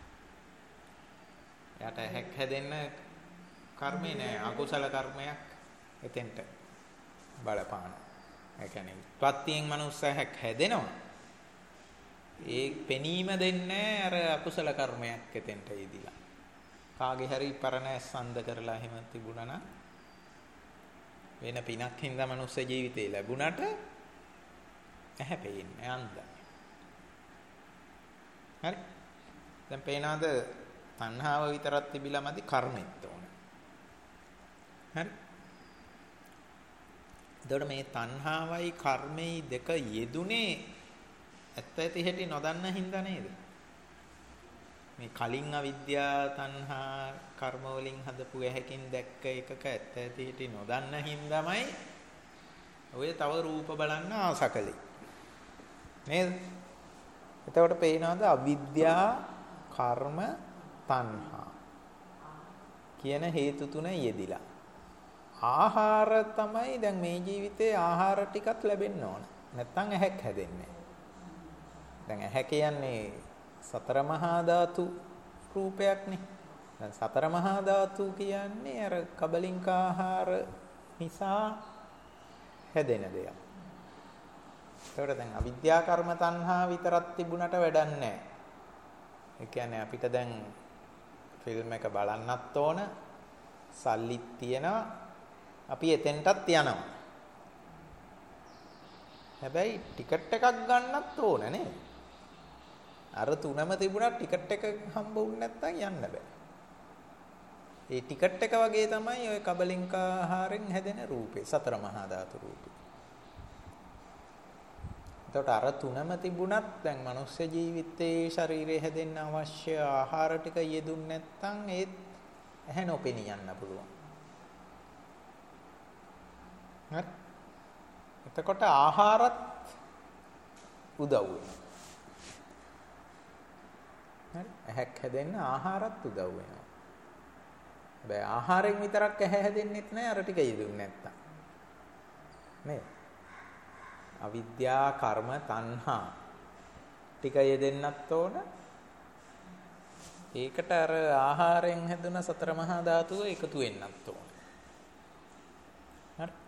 එයාට ඇහැක් හැදෙන්න කර්මේ නෑ, අකුසල කර්මයක් එතෙන්ට බලපාන. ඒ කියන්නේ උත්පත්තියෙන් මනුස්ස ඇහැක් හැදෙනවා. ඒ පෙනීම දෙන්නේ අර අකුසල කර්මයක් එතෙන්ට යෙදිලා. කාගේ හරි පරණ ඇස්සන්ද කරලා එහෙම තිබුණා නම් වෙන පිනක් හින්දා මනුස්ස ජීවිතේ ලැබුණට ඇහැ පේන්නේ අන්ධයි. හරි. දැන් පේනවාද තණ්හාව විතරක් තිබිලා මදි කර්මෙත් ඕන. හරි. එතකොට මේ තණ්හාවයි කර්මෙයි දෙක යෙදුනේ ඇත්ත ඇති හැටි නොදන්න හින්දා නේද? මේ කලින් අවිද්‍යා තණ්හා කර්ම වලින් හදපු ඇහැකින් දැක්ක එකක ඇත්ත ඇති හැටි නොදන්න හින්දාමයි ඔය තව රූප බලන්න ආසකලේ. නේද? එතකොට පේනවාද අවිද්‍යා කර්ම තණ්හා කියන හේතු තුන යෙදිලා. ආහාර තමයි දැන් මේ ජීවිතේ ආහාර ටිකක් ලැබෙන්න ඕන. නැත්තම් ඇහැක් හැදෙන්නේ නැහැ. දැන් ඇහැ කියන්නේ සතර මහා ධාතු රූපයක්නේ. දැන් සතර මහා ධාතු කියන්නේ අර කබලින්ක ආහාර නිසා හැදෙන දෙයක්. ඒකට දැන් අවිද්‍යා කර්ම තණ්හා විතරක් තිබුණට වැඩක් නැහැ. ඒ කියන්නේ අපිට දැන් ෆිල්ම් එක බලන්නත් ඕන, සල්ලිත් තියෙනවා, අපි එතෙන්ටත් යනවා. හැබැයි ටිකට් එකක් ගන්නත් ඕන නේද? අර තුනම තිබුණා ටිකට් එක හම්බ වුනේ නැත්නම් යන්න බෑ. ඒ ටිකට් එක වගේ තමයි ওই කබලින්ක ආහාරයෙන් හැදෙන රූපේ, සතර මහා ධාතු රූපේ. එතකොට අර තුනම තිබුණත් දැන් මනුස්ස ජීවිතයේ ශරීරය හැදෙන්න අවශ්‍ය ආහාර ටික යෙදුන්නේ නැත්නම් ඒත් ඇහැ නොපෙනී යන්න පුළුවන්. හරි. එතකොට ආහාරත් උදව් වෙනවා. හරි. ඇහැක් හැදෙන්න ආහාරත් උදව් වෙනවා. හැබැයි ආහාරයෙන් විතරක් ඇහැ හැදෙන්නෙත් නැහැ අර ටික යෙදුන්නේ නැත්නම්. නේද? අවිද්‍යා කර්ම තණ්හා ටික යෙදෙන්නත් ඕන. ඒකට අර ආහාරයෙන් හැදුන සතර මහා ධාතුව එකතු වෙන්නත් ඕන. හරි.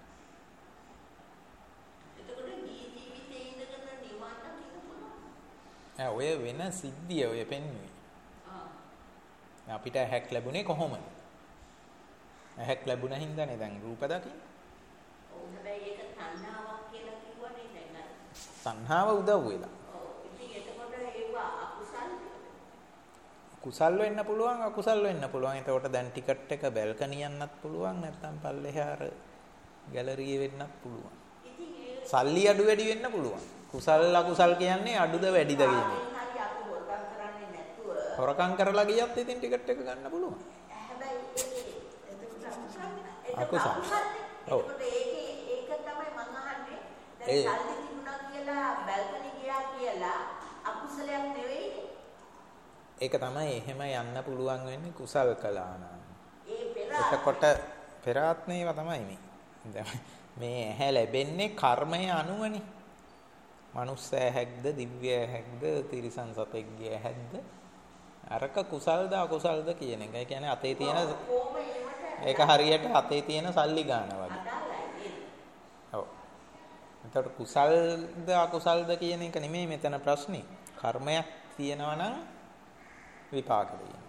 එතකොට ජීවිතේ ඉඳගෙන නිවන්න කියනවා. ඔය වෙන සිද්ධිය ඔය පෙන්වුවේ. අපිට ඇහැක් ලැබුණේ කොහොමද? ඇහැක් ලැබුණ හින්දානේ දැන් රූප දකින්නේ. ඔව් හැබැයි ඒක තණ්හාවක් කියලා කිව්වනේ දැන් අර. තණ්හාව උදව් වෙලා. ඔව් ඉතින් එතකොට ඒවා අකුසල් කුසල් වෙන්න පුළුවන් අකුසල් වෙන්න පුළුවන්. එතකොට දැන් ටිකට් එක බැල්කනි යන්නත් පුළුවන් නැත්නම් පල්ලෙහා අර ගැලරියේ වෙන්නත් පුළුවන්. ඉතින් ඒ සල්ලි අඩු වැඩි වෙන්න පුළුවන්. කුසල් අකුසල් කියන්නේ අඩුද වැඩිද කියන්නේ. හරි අපි හොරකම් කරන්නේ නැතුව හොරකම් කරලා ගියත් ඉතින් ටිකට් එක ගන්න පුළුවන්. හැබැයි එතකොට අකුසල්. ඔව්. එතකොට ඒක තමයි මම අහන්නේ. දැන් සල්ලි තිබුණා කියලා බැල්කනි ගියා කියලා අකුසලයක් නෙවෙයි. ඒක තමයි එහෙම යන්න පුළුවන් වෙන්නේ කුසල් කළා නම්. ඒ පෙර එතකොට පෙර ආත්මේව තමයි මේ. මේ ඇහැ ලැබෙන්නේ කර්මය අනුවනේ. මනුස්ස ඇහැක්ද දිව්‍ය ඇහැක්ද තිරිසන් සතෙක්ගේ ඇහැක්ද අරක කුසල්ද අකුසල්ද කියන එක. ඒ කියන්නේ අතේ තියෙන ඒක හරියට අතේ තියෙන සල්ලි ගන්න වගේ. ඔව්. එතකොට කුසල්ද අකුසල්ද කියන එක නෙමෙයි මෙතන ප්‍රශ්නේ. කර්මයක් තියෙනවා නම් විපාක දෙනවා.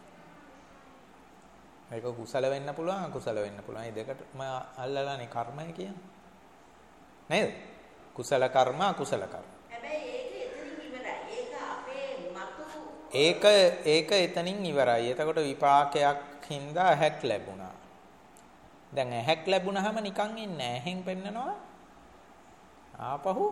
ඒක කුසල වෙන්න පුළුවන් අකුසල වෙන්න පුළුවන්. මේ දෙකටම අල්ලලානේ කර්මය කියන්නේ. නේද? කුසල කර්ම අකුසල කර්ම. හැබැයි ඒක එතනින් ඉවරයි. ඒක අපේ මතු ඒක එතනින් ඉවරයි. එතකොට විපාකයක් හින්දා ඇහැක් ලැබුණා. දැන් ඇහැක් ලැබුණාම නිකන් ඉන්නේ ඇහෙන් පෙන්නනවා. ආපහු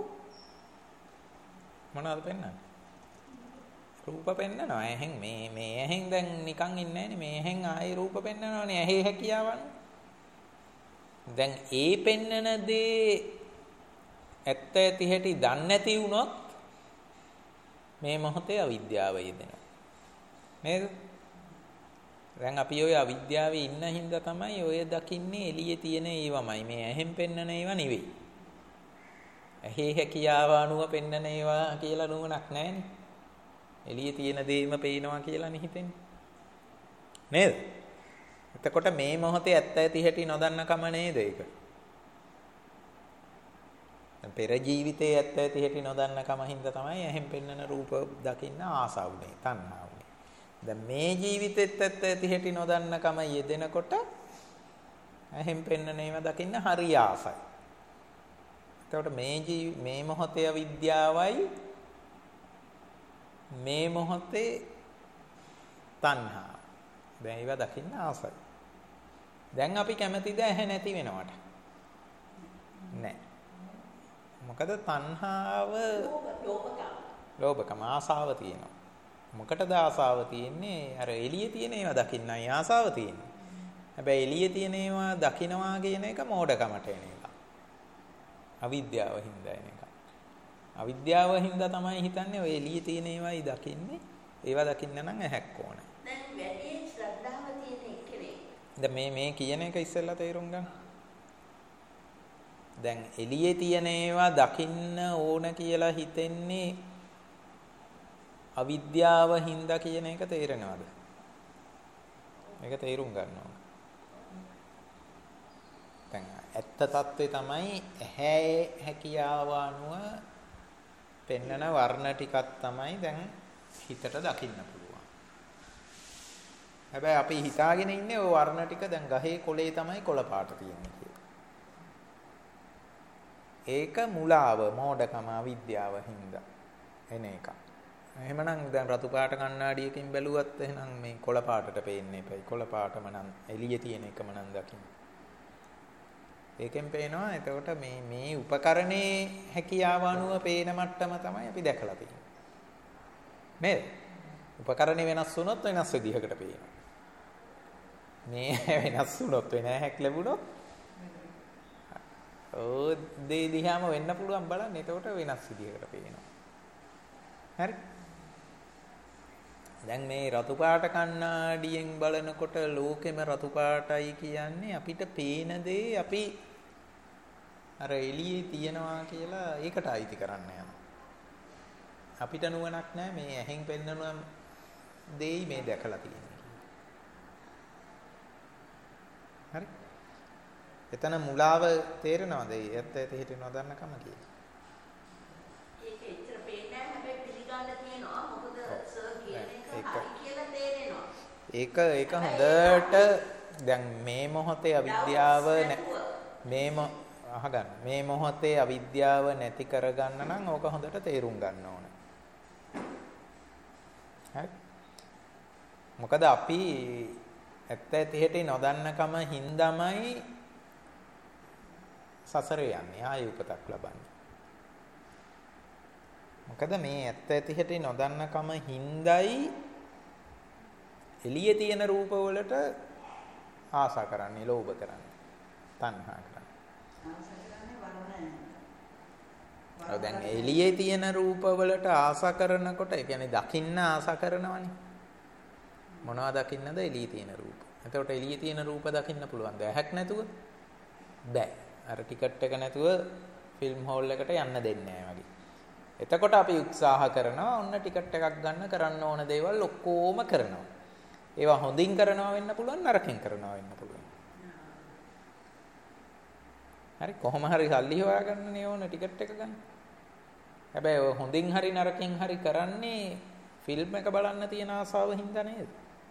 මොනවද පෙන්නන්නේ? රූප පෙන්නනවා. ඇහෙන් මේ ඇහෙන් දැන් නිකන් ඉන්නේ නැහනේ. මේ ඇහෙන් ආයේ රූප පෙන්නනවානේ. ඇහි හැකියාවන්. දැන් ඒ පෙන්නන දේ ඇත්ත ඇති හැටි දන්නේ නැති වුණොත් මේ මොහොතේ අවිද්‍යාව යෙදෙනවා. නේද? දැන් අපි ඔය අවිද්‍යාවේ ඉන්න හින්දා තමයි ඔය දකින්නේ එළියේ තියෙන ඒවමයි. මේ ඇහෙන් පෙන්නන ඒවා නෙවෙයි. ඇහි හැකියාව අනුව පෙන්නන ඒවා කියලා නුවණක් නැහැනේ. එළියේ තියෙන දේම පේනවා කියලානේ හිතෙන්නේ. නේද? එතකොට මේ මොහොතේ ඇත්ත ඇති හැටි නොදන්න කම නේද ඒක? පෙර ජීවිතයේ ඇත්ත ඇති හැටි නොදන්න කම හින්දා තමයි එහෙන් පෙන්නන රූප දකින්න ආසාවුනේ, තණ්හාවුනේ. දැන් මේ ජීවිතෙත් ඇත්ත ඇති හැටි නොදන්න කම යෙදෙනකොට එහෙන් පෙන්නන ඒවා දකින්න හරි ආසයි. එතකොට මේ මොහොතේ අවිද්‍යාවයි මේ මොහොතේ තණ්හා. දැන් ඒවා දකින්න ආසයි. දැන් අපි කැමතිද ඇහැ නැති වෙනවට? නැහැ. මොකද තණ්හාව ලෝභකම ආසාව තියෙනවා. මොකටද ආසාව තියෙන්නේ? අර එළියේ තියෙන ඒවා දකින්නයි ආසාව තියෙන්නේ. හැබැයි එළියේ තියෙන ඒවා දකින්නවා කියන එක මෝඩකමට එන එක. අවිද්‍යාව හින්දා එන එක. අවිද්‍යාව හින්දා තමයි හිතන්නේ ඔය එළියේ තියෙන ඒවායි දකින්නේ. ඒවා දකින්න නම් ඇහැක් ඕනේ. දැන් වැඩි ශ්‍රද්ධාව තියෙන කෙනෙක්. දැන් මේ කියන එක ඉස්සෙල්ලා තේරුම් ගන්න. දැන් එළියේ තියෙන ඒවා දකින්න ඕන කියලා හිතෙන්නේ අවිද්‍යාව හින්දා කියන එක තේරෙනවද? මේක තේරුම් ගන්න ඕන. දැන් ඇත්ත తත්වේ තමයි ඇහැ හැකියාව අනුව පෙන්නන වර්ණ ටිකක් තමයි දැන් හිතට දකින්න පුළුවන්. හැබැයි අපි හිතාගෙන ඉන්නේ ওই වර්ණ ටික දැන් ගහේ කොළේ තමයි කොළ පාට තියෙන්නේ කියලා. ඒක මුලාව, මෝඩකම, අවිද්‍යාව හින්දා එන එක. එහෙමනම් දැන් රතු පාට කණ්ණාඩියකින් බැලුවත් එහෙනම් මේ කොළ පාටට පේන්නේ එපයි. කොළ පාටම නම් එළියේ තියෙන එකම නම් දකින්න. ඒකෙන් පේනවා එතකොට මේ උපකරණේ හැකියාව අනුව පේන මට්ටම තමයි අපි දැකලා තියෙන්නේ. නේද? උපකරණේ වෙනස් වුණොත් වෙනස් විදිහකට පේනවා. මේ වෙනස් වුණොත් වෙන හැක් ලැබුණොත් ඕ දෙය දිහාම වෙන්න පුළුවන් බලන්න. එතකොට වෙනස් විදිහකට පේනවා. හරි? දැන් මේ රතු පාට කණ්ණාඩියෙන් බලනකොට ලෝකෙම රතු පාටයි කියන්නේ අපිට පේන දේ අපි අර එළියේ තියනවා කියලා ඒකට අයිති කරන්න යනවා. අපිට නුවණක් නැහැ මේ ඇහෙන් පෙන්නන දෙයි මේ දැකලා තියෙන්නේ. හරි? එතන මුලාව තේරෙනවද? ඇත්ත ඇති හිත නොදන්න කම කියලා. ඒක ඇත්තට පේන්නේ නැහැ හැබැයි පිළිගන්න තියෙනවා. මොකද සර් කියන එක හරි කියලා තේරෙනවා. ඒක හොඳට දැන් මේ මොහොතේ අවිද්‍යාව මේ මොහොතේ අවිද්‍යාව නැති කරගන්න නම් ඕක හොඳට තේරුම් ගන්න ඕන. හරි? මොකද අපි ඇත්ත ඇති හැටි නොදන්නකම හින්දාමයි සසරේ යන්නේ ආයෙ උපතක් ලබන්නේ. මොකද මේ ඇත්ත ඇති හැටි නොදන්නකම හින්දායි එළියේ තියෙන රූප වලට ආසා කරන්නේ, ලෝභ කරන්නේ, තණ්හා කරන්නේ. දැන් එළියේ තියෙන රූප වලට ආසා කරනකොට ඒ කියන්නේ දකින්න ආසා කරනවනේ. මොනවද දකින්නද? එළියේ තියෙන රූප. එතකොට එළියේ තියෙන රූප දකින්න පුළුවන්. ඇහැක් නැතුව බෑ. අර ටිකට් එක නැතුව ෆිල්ම් හෝල් එකට යන්න දෙන්නේ නැහැ වගේ. එතකොට අපි උත්සාහ කරනවා ඔන්න ටිකට් එකක් ගන්න, කරන්න ඕන දේවල් ඔක්කොම කරනවා. ඒවා හොඳින් කරනවා වෙන්න පුළුවන්, නරකින් කරනවා වෙන්න පුළුවන්. හරි, කොහොම හරි සල්ලි හොයාගන්නනේ ඕන ටිකට් එක ගන්න. හැබැයි ඔය හොඳින් හරි නරකින් හරි කරන්නේ ෆිල්ම් එක බලන්න තියෙන ආසාව හින්දා නේද?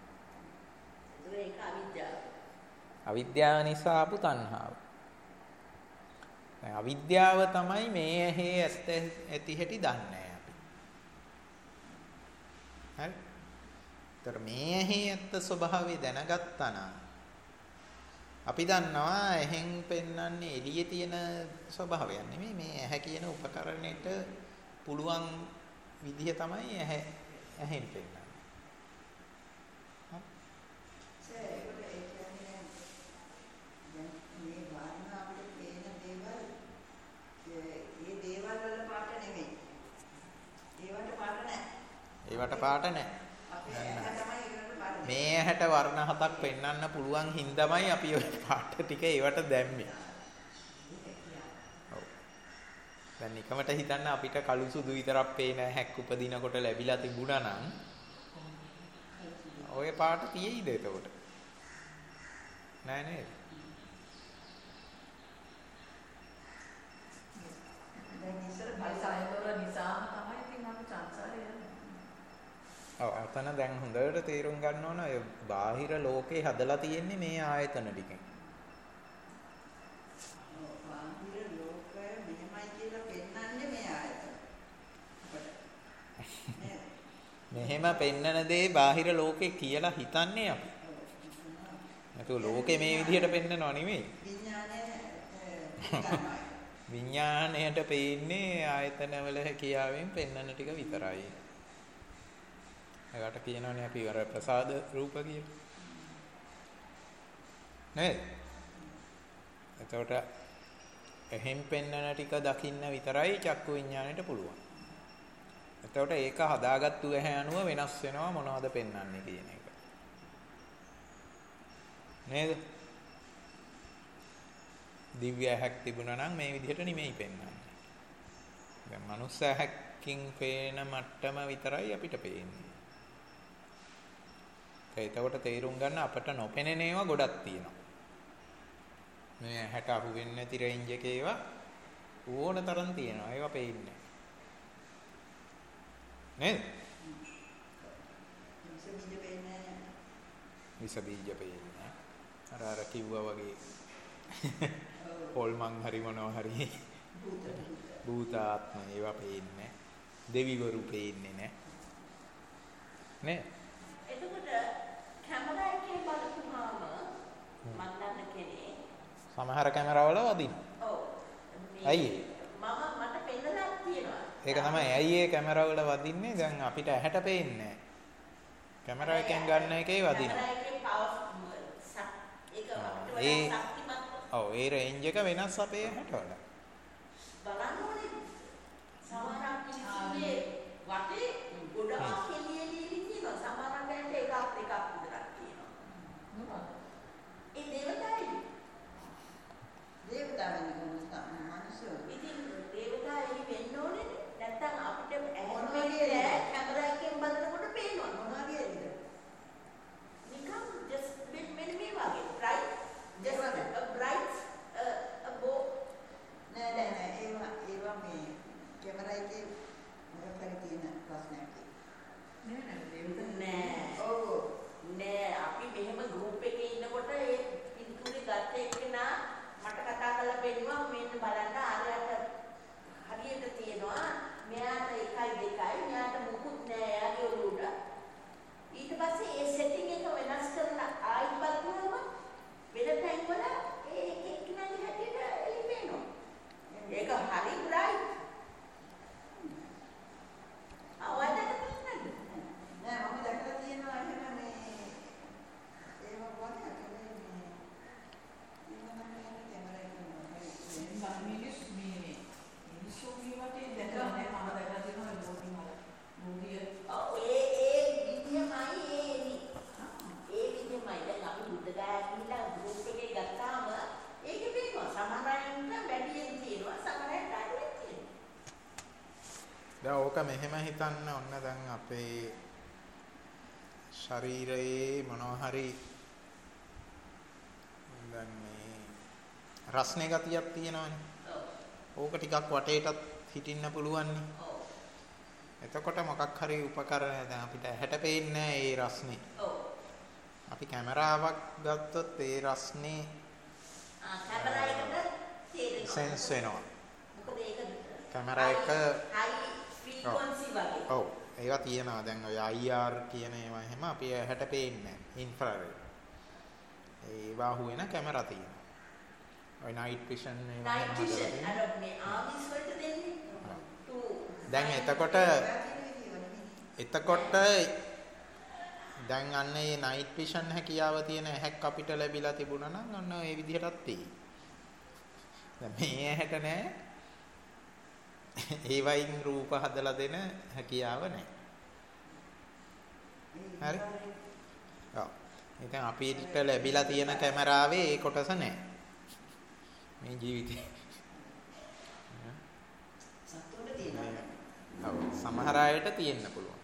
ඒක අවිද්‍යාව. අවිද්‍යාව නිසා ආපු තණ්හාව. දැන් අවිද්‍යාව තමයි මේ ඇහි ඇති හැටි දන්නේ අපි. හරි? ඒතර මේ ඇහි ඇත්ත ස්වභාවය දැනගත්තා නම් අපි දන්නවා එහෙන් පෙන්වන්නේ එළියේ තියෙන ස්වභාවයක් නෙමෙයි, මේ ඇහැ කියන උපකරණයට පුළුවන් විදිහ තමයි ඇහෙන් පෙන්වන්නේ. ඒවට පාට නැහැ. මේ ඇහැට වර්ණ හතක් පෙන්වන්න පුළුවන් හින්දාමයි අපි ওই පාට ටික ඒවට දැම්මේ. ඔව්. දැන් නිකමට හිතන්න අපිට කළු සුදු විතරක් පේන හැක් උපදිනකොට ලැබිලා තිබුණා නම් ඔය පාට තියෙයිද එතකොට? නෑ නේද? දැන් ඉස්සර පරිසයවල නිසාම තමයි ඉතින් අපි සංසාරේ යන්නේ. ඔව් අතන දැන් හොඳට තේරුම් ගන්න ඕන ඔය බාහිර ලෝකේ හදලා තියෙන්නේ මේ ආයතන ටිකෙන්. බාහිර ලෝකය මෙහෙමයි කියලා පෙන්වන්නේ මේ ආයතන. මෙහෙම පෙන්නන දේ බාහිර ලෝකේ කියලා හිතන්නේ අපි. නැතුව ලෝකේ මේ විදිහට පෙන්නනව නෙමෙයි. විඥාණයට පෙන්නේ ආයතනවල හැකියාවෙන් පෙන්නන ටික විතරයි. ඒකට කියනවනේ අපි අර ප්‍රසාද රූප කියලා. නේද? එතකොට එහෙන් පෙන්නන ටික දකින්න විතරයි චක්කු විඥාණයට පුළුවන්. එතකොට ඒක හදාගත්තු ඇහැ අනුව වෙනස් වෙනවා මොනවද පෙන්වන්නේ කියන එක. නේද? දිව්‍ය ඇහැක් තිබුණා නම් මේ විදිහට නෙමෙයි පෙන්වන්නේ. දැන් මනුස්ස ඇහැකින් පේන මට්ටම විතරයි අපිට පේන්නේ. එතකොට තේරුම් ගන්න අපට නොපෙනෙන ඒවා ගොඩක් තියෙනවා. මේ ඇහැට අහු වෙන්නේ නැති රේන්ජ් එකේ ඒවා ඕන තරම් තියෙනවා. ඒවා පේන්නේ නේද? විස බීජ පේන්නේ. අර කිව්වා වගේ පොල්මන් හරි මොනවා හරි භූතාත්ම ඒවා පේන්නේ. දෙවිවරු පේන්නේ නැහැ. නේ? එතකොට කැමරා එකේ බලපුවාම මම දන්න කෙනෙක් සමහර කැමරාවල වදින. ඔව්. ඇයි? මට පෙන්නලා තියෙනවා. ඒක තමයි ඇයි ඒ කැමරාවල වදින්නේ? දැන් අපිට ඇහැට පේන්නේ නැහැ. කැමරා එකෙන් ගන්න එකේ වදිනවා. කැමරා එකේ පවර් ඒක ඔව් ඒ රේන්ජ් එක වෙනස් අපේ ඇහැට වල. බලන්න ඕනේ. සමහරක් කිසිගේ වටේ ගොඩක් එළියෙලි ඉන්නවා. සමහරක් ඇන්ට එකක් විතරක් තියෙනවා. මොනවද? ඒ දේවතාවයි. දේවතාවෙන් කොහොමද මනුස්සයෝ? ඉතින් දේවතාවයි වෙන්න ඕනේ. නැත්තම් අපිට ඇහැ කැමරා එකෙන් බලනකොට පේනවා. මොනවා කියේද? නිකම් just මෙන්න මේ වගේ bright just a bright a bow නෑ ඒවා මේ කැමරා එකේ මොකක් හරි තියෙන ප්‍රශ්නයක් නෑ ඔව් නෑ අපි මෙහෙම group එකේ ඉන්නකොට ඒ පින්තූරේ ගත්ත එක්කෙනා මට කතා කරලා පෙන්නුවා මෙන්න බලන්න ආරයට හරියට තියෙනවා මෙයාට 1 2 මෙයාට මුකුත් නෑ එයාගේ ඔළුවට ඊට පස්සේ ඒ setting එක වෙනස් කරලා ආයෙත් බලපුවම වෙන තැන් වල ඒ එක්කෙනාගේ හැටියට එළි පේනවා ඒක හරි bright අවදාක තියෙනවද නෑ මම දැකලා තියෙනවා එහෙම මේ ඒවා වගේ කැමරා එකේ මිනිස්සු මේ වටේ දැකලා නැහැ. මම දැකලා තියෙනවා බෝඩින් වල. බෝඩිය ඔව් ඒ විදියමයි දැන් අපි බුද්ධ ගායන කියලා ගෲප් එකේ ගත්තාම ඒකේ පේනවා සමහරයින්ට වැඩියෙන් තියෙනවා සමහරයින්ට අඩුවෙන් තියෙනවා. දැන් ඕක මෙහෙම හිතන්න ඔන්න දැන් අපේ ශරීරයේ මොනවා හරි දැන් මේ රස්නේ ගතියක් තියෙනවනේ. ඕක ටිකක් වටේටත් හිටින්න පුළුවන් නේ. ඔව්. එතකොට මොකක් හරි උපකරණයක් දැන් අපිට ඇහැට පේන්නේ නැහැ ඒ රස්නේ. ඔව්. අපි කැමරාවක් ගත්තොත් ඒ රස්නේ කැමරා එකට තේරෙනවා. සෙන්ස් වෙනවා. මොකද ඒක කැමරා එක high frequency වගේ. ඔව් ඒවා තියෙනවා දැන් ඔය IR කියන ඒවා එහෙම අපි ඇහැට පේන්නේ නැහැ ඉන්ෆ්‍රාරෙඩ්. ඒවා හුවෙන කැමරා තියෙනවා. ඔය night vision ඒවා night vision අර මේ ආවිස් වලට දෙන්නේ. දැන් එතකොට දැන් අන්න මේ night vision හැකියාව තියෙන ඇහැක් අපිට ලැබිලා තිබුණා නම් අන්න ඒ විදිහටත් තියෙයි. දැන් මේ ඇහැට නෑ. ඒ වයින් රූප හදලා දෙන හැකියාව නෑ. හරි? ඔව්. ඉතින් අපිට ලැබිලා තියෙන කැමරාවේ ඒ කොටස නෑ. මේ ජීවිතේ. ඔව් සමහර අයට තියෙන්න පුළුවන්.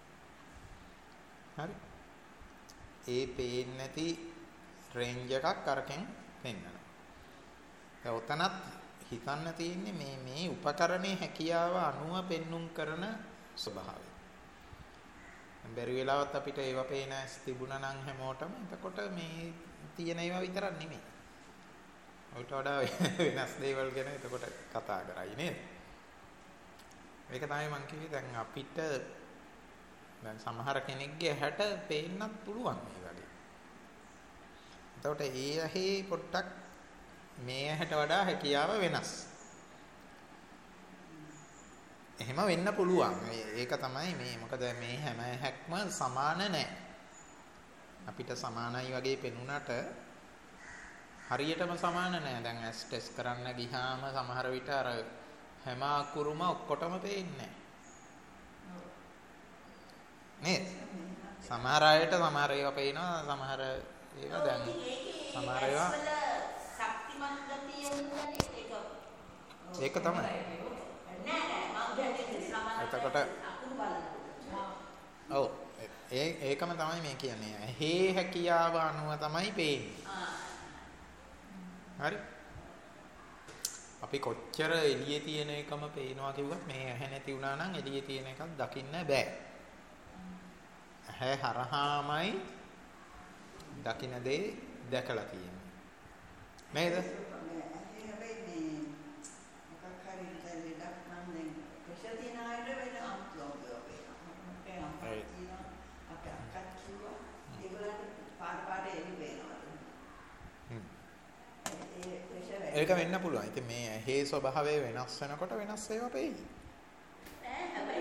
හරි. ඒ පේන්නේ නැති රේන්ජ් එකක් අරකින් පෙන්නනවා. දැන් උතනත් හිතන්න තියෙන්නේ මේ උපකරණේ හැකියාව අනුව පෙන්눔 කරන ස්වභාවය. බැරි වෙලාවත් අපිට ඒව පේන ඇස් තිබුණා නම් හැමෝටම එතකොට මේ තියෙන ඒවා විතරක් නෙමෙයි. ඔයිට වඩා වෙනස් දේවල් ගැන එතකොට කතා කරයි නේද? මේක තමයි මම කිව්වේ දැන් අපිට දැන් සමහර කෙනෙක්ගේ ඇහැට පේන්නත් පුළුවන් මේ වගේ. එතකොට ඒ ඇහි පොට්ටක් මේ ඇහැට වඩා හැකියාව වෙනස්. එහෙම වෙන්න පුළුවන්. ඒක තමයි මේ මොකද මේ හැම ඇහැක්ම සමාන නැහැ. අපිට සමානයි වගේ පෙනුනට හරියටම සමාන නැහැ. දැන් ඇස් ටෙස්ට් කරන්න ගියාම සමහර විට අර හැම අකුරුම ඔක්කොටම පේන්නේ නැහැ. සමහර අයට සමහර ඒවා පේනවා සමහර ඒවා දැන් සමහර ඒවා ශක්තිමත් ගතිය ඒක තමයි. එතකොට ඔව් ඒකම තමයි මේ කියන්නේ. ඇහි හැකියාව අනුව තමයි පේන්නේ. හරි. අපි කොච්චර එළියේ තියෙන එකම පේනවා කිව්වත් මේ ඇහැ නැති වුණා නම් එළියේ තියෙන එකක් දකින්න බෑ. ඇහැ හරහාමයි දකින්න දේ දැකලා තියෙන්නේ. නේද? ඒක වෙන්න පුළුවන්. ඉතින් මේ ඇහි ස්වභාවය වෙනස් වෙනකොට වෙනස් ඒවා පෙයි. හැබැයි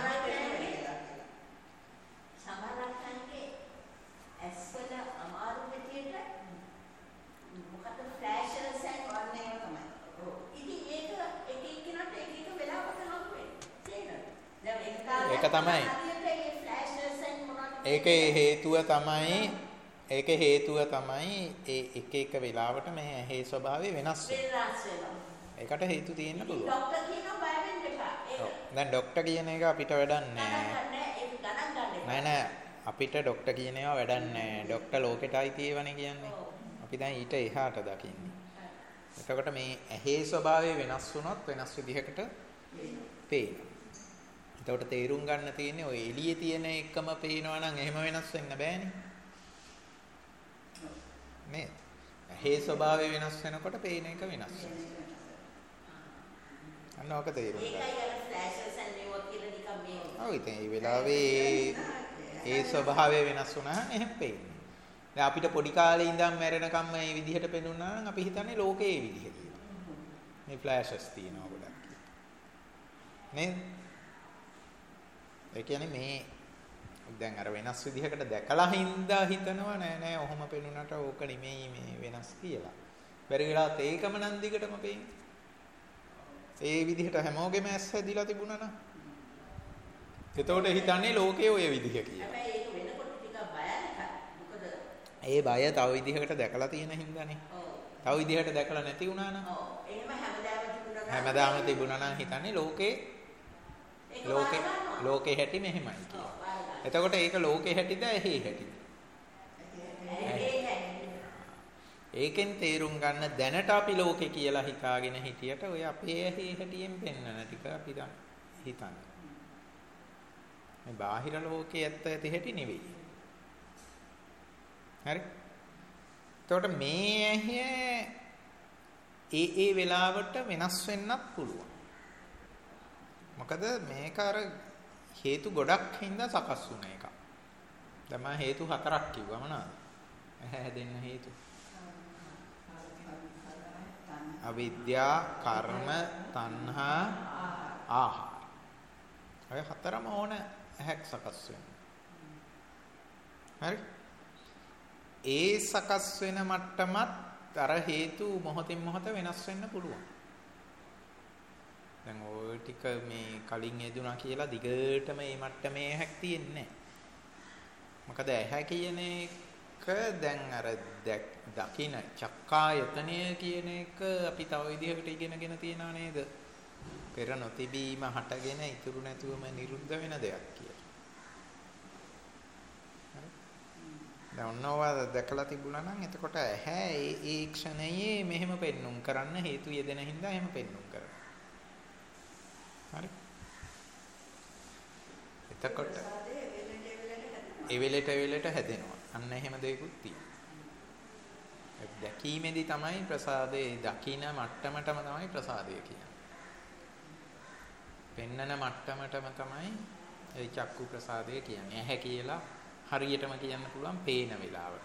සමහරවිට ඇස්වල අමාරු විදියට මොකද ෆ්ලෑෂර්ස් එක වන්නේ තමයි. ඉතින් ඒක එක එක්කිනට එක එක වෙලාවකට හම් වෙන්නේ. තේරෙනවද? දැන් ඒක තමයි. ඒකේ හේතුව තමයි ඒ එක එක වෙලාවට මේ ඇහි ස්වභාවය වෙනස් වෙනවා. ඒකට හේතු තියෙන්න පුළුවන්. ડોක්ටර් කියනවා බය වෙන්න එපා. දැන් ડોක්ටර් කියන එක අපිට වැඩක් නෑ. නෑ අපිට ડોක්ටර් කියන ඒවා වැඩක් නෑ. ડોක්ටර් ලෝකෙට අයිති ඒවානේ කියන්නේ. අපි දැන් ඊට එහාට දකින්නේ. එතකොට මේ ඇහි ස්වභාවය වෙනස් වුණොත් වෙනස් විදිහකට පේනවා. එතකොට තේරුම් ගන්න තියෙන්නේ ඔය එළියේ තියෙන එකම පේනවා නම් එහෙම වෙනස් වෙන්න බෑනේ. නේ ඇහි ස්වභාවය වෙනස් වෙනකොට පේන එක වෙනස් වෙනවා. අන්න ඔක තේරුම් ගන්න. ඒකයි අර ෆ්ලෑෂර්ස් and මේවා කියලා නිකන් මේ. ඔව් ඉතින් මේ වෙලාවේ ඒ ස්වභාවය වෙනස් වුණාම එහෙම පේන්නේ. දැන් අපිට පොඩි කාලේ ඉඳන් මැරෙනකම් මේ විදිහට පෙනුනා නම් අපි හිතන්නේ ලෝකේ මේ විදිහ කියලා. මේ ෆ්ලෑෂර්ස් තියෙනවා ගොඩක් කියලා. නේද? ඒ කියන්නේ මේ දැන් අර වෙනස් විදිහකට දැකලා හින්දා හිතනවා නෑ ඔහොම පෙනුනට ඕක නෙමෙයි මේ වෙනස් කියලා. බැරි වෙලාවත් ඒකම නම් දිගටම පේන්නේ. ඒ විදිහට හැමෝගෙම ඇස් හැදිලා තිබුණා නම්. එතකොට හිතන්නේ ලෝකේ ඔය විදිහ කියලා. හැබැයි ඒක වෙනකොට ටිකක් බයයි. මොකද ඒ බය තව විදිහකට දැකලා තියෙන හින්දානේ. තව විදිහකට දැකලා නැති වුණා නම්. ඔව්. එහෙම හැමදාම තිබුණා නම් හිතන්නේ ලෝකේ හැටි මෙහෙමයි කියලා. එතකොට ඒක ලෝකේ හැටිද ඇහි හැටිද? ඒකෙන් තේරුම් ගන්න දැනට අපි ලෝකේ කියලා හිතාගෙන හිටියට ඔය අපේ ඇහි හැටියෙන් පෙන්වන ටික අපි හිතන්නේ. මේ බාහිර ලෝකයේ ඇත්ත ඇති හැටි නෙවෙයි. හරි? එතකොට මේ ඇහි ඒ වෙලාවට වෙනස් වෙන්නත් පුළුවන්. මොකද මේක අර හේතු ගොඩක් හින්දා සකස් වුණ එක. දැන් මම හේතු 4ක් කිව්වා මොනවාද? ඇහැ හැදෙන්න හේතු. අවිද්‍යා, කර්ම, තණ්හා, ආහාර. ඔය හතරම ඕන ඇහැක් සකස් වෙනවා. හරි? ඒ සකස් වෙන මට්ටමත් අර හේතු මොහොතින් මොහොත වෙනස් වෙන්න පුළුවන්. දැන් ඔය ටික මේ කලින් යෙදුනා කියලා දිගටම මේ මට්ටමේ ඇහැක් තියෙන්නේ නැහැ. මොකද ඇහැ කියන එක දැන් අර දකින්න චක්කායතනය කියන එක අපි තව විදිහකට ඉගෙනගෙන තියනා නේද? පෙර නොතිබීම හටගෙන ඉතුරු නැතුවම නිරුද්ධ වෙන දෙයක් කියලා. දැන් ඔන්නවා දැකලා තිබුණා නම් එතකොට ඇහැ ඒ ක්ෂණයේ මෙහෙම පෙන්눔 කරන්න හේතු යෙදෙන හින්දා එහෙම පෙන්눔 කරනවා. හරි. එතකොට ඒ වෙලට හැදෙනවා. අන්න එහෙම දෙයක්ත් තියෙනවා. දැකීමේදී තමයි ප්‍රසාදේ දකින මට්ටමටම තමයි ප්‍රසාදය කියන්නේ. පෙන්නන මට්ටමටම තමයි ඒ චක්කු ප්‍රසාදය කියන්නේ. ඇහැ කියලා හරියටම කියන්න පුළුවන් පේන වෙලාවට.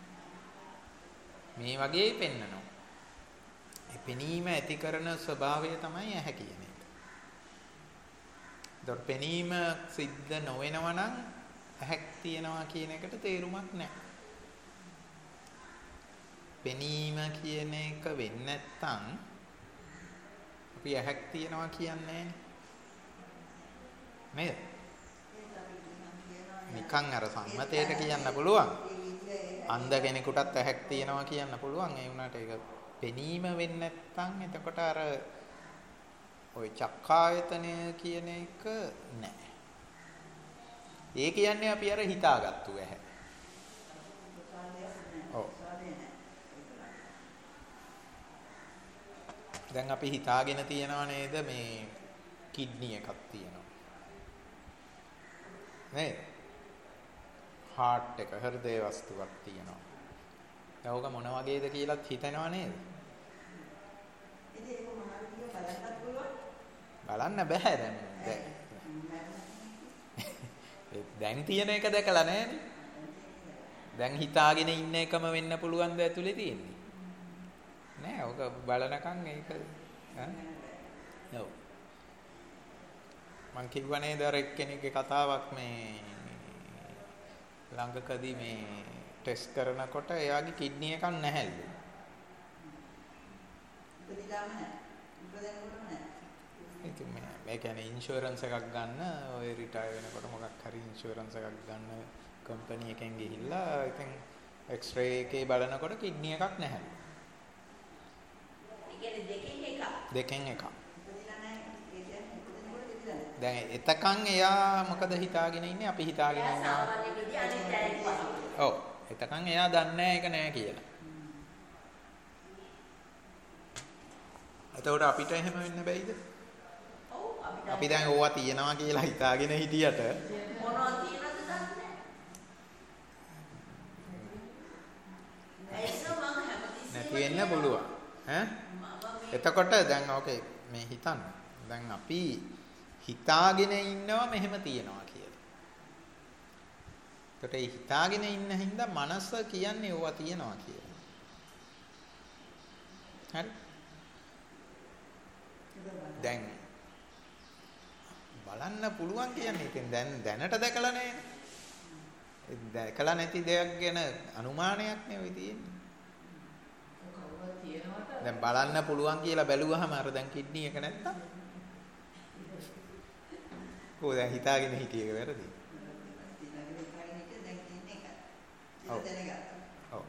මේ වගේ පෙන්නනවා. ඒ පෙනීම ඇති කරන ස්වභාවය තමයි ඇහැ කියන එක. ඒතකොට පෙනීම සිද්ධ නොවෙනවා නම් ඇහැක් තියනවා කියන එකට තේරුමක් නැහැ. පෙනීම කියන එක වෙන්නේ නැත්තම් අපි ඇහැක් තියනවා කියන්නේ නේද? නිකන් අර සම්මතයට කියන්න පුළුවන්. අන්ධ කෙනෙකුටත් ඇහැක් තියනවා කියන්න පුළුවන්. ඒ වුණාට ඒක පෙනීම වෙන්නේ නැත්තම් එතකොට අර ওই චක්කායතනය කියන එක නැහැ. ඒ කියන්නේ අපි අර හිතාගත්තු ඇහැ. ඔව්. දැන් අපි හිතාගෙන තියනවා නේද මේ කිඩ්නි එකක් තියෙනවා. නේද? හાર્ට් එක හෘදය වස්තුවක් තියෙනවා. ඒක මොන වගේද කියලාත් හිතනවා නේද? ඉතින් ඒක මොනවද කියලා බලන්නත් පුළුවන්. බලන්න බෑ දැන් තියෙන එක දැකලා නැහැනේ. දැන් හිතාගෙන ඉන්න එකම වෙන්න පුළුවන් ද ඇතුලේ තියෙන්නේ. නෑ ඔක බලනකම් ඒක ඈ ඔව් මං කිව්වනේ දර එක්කෙනෙක්ගේ කතාවක් මේ ළඟකදී මේ ටෙස්ට් කරනකොට එයාගේ කිඩ්නි එකක් නැහැලු. උපදිනාම නැහැ. උපදිනකොටම නැහැ. ඉතින් මේ කියන්නේ ඉන්ෂුරන්ස් එකක් ගන්න ඔය රිටයර් වෙනකොට මොකක් හරි ඉන්ෂුරන්ස් එකක් ගන්න කම්පැනි එකෙන් ගිහිල්ලා ඉතින් එක්ස්රේ එකේ බලනකොට කිඩ්නි එකක් නැහැලු. ඒ කියන්නේ දෙකෙන් එකක්. උපදිනා නැහැ. ඒ කියන්නේ උපදිනකොට දෙවිලා නැහැ. දැන් එතකන් එයා මොකද හිතාගෙන ඉන්නේ අපි හිතාගෙන ඉන්නවා. සාමාන්‍ය විදිහ අනිත් ඇයි. ඔව්. එතකන් එයා දන්නේ ඒක නෑ කියලා. එතකොට අපිට එහෙම වෙන්න බැයිද? ඔව් අපි දැන් ඕවා තියනවා කියලා හිතාගෙන හිටියට මොනවද තියෙනවද දන්නේ නැහැ. නැති වෙන්න පුළුවන්. ඈ? එතකොට දැන් ඕකේ මේ හිතන්න. දැන් අපි හිතාගෙන ඉන්නවා මෙහෙම තියනවා කියලා. එතකොට ඒ හිතාගෙන ඉන්න හින්දා මනස කියන්නේ ඕවා තියනවා කියලා. හරි? දැන් බලන්න පුළුවන් කියන්නේ ඉතින් දැන් දැනට දැකලා නැහැ. දැකලා නැති දෙයක් ගැන අනුමානයක් නේ ඔය තියෙන්නේ. දැන් බලන්න පුළුවන් කියලා බැලුවහම අර දැන් කිඩ්නි එක නැත්තම් කොහොමද දැන් හිතාගෙන හිටිය එක වැරදි. ඔව්. ඔව්.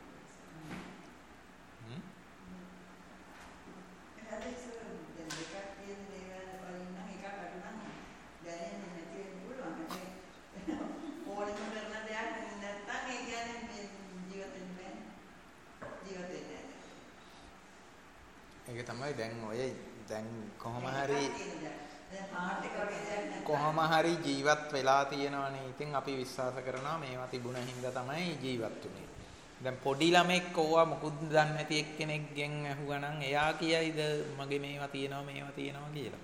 ඒක තමයි දැන් ඔය දැන් කොහොම හරි ජීවත් වෙලා තියෙනවනේ. ඉතින් අපි විශ්වාස කරනවා මේවා තිබුණ හින්දා තමයි ජීවත් වුනේ. දැන් පොඩි ළමෙක් ඕවා මොකුත් දන්නේ නැති එක්කෙනෙක්ගෙන් ඇහුවනම් එයා කියයිද මගේ මේවා තියෙනවා කියලා?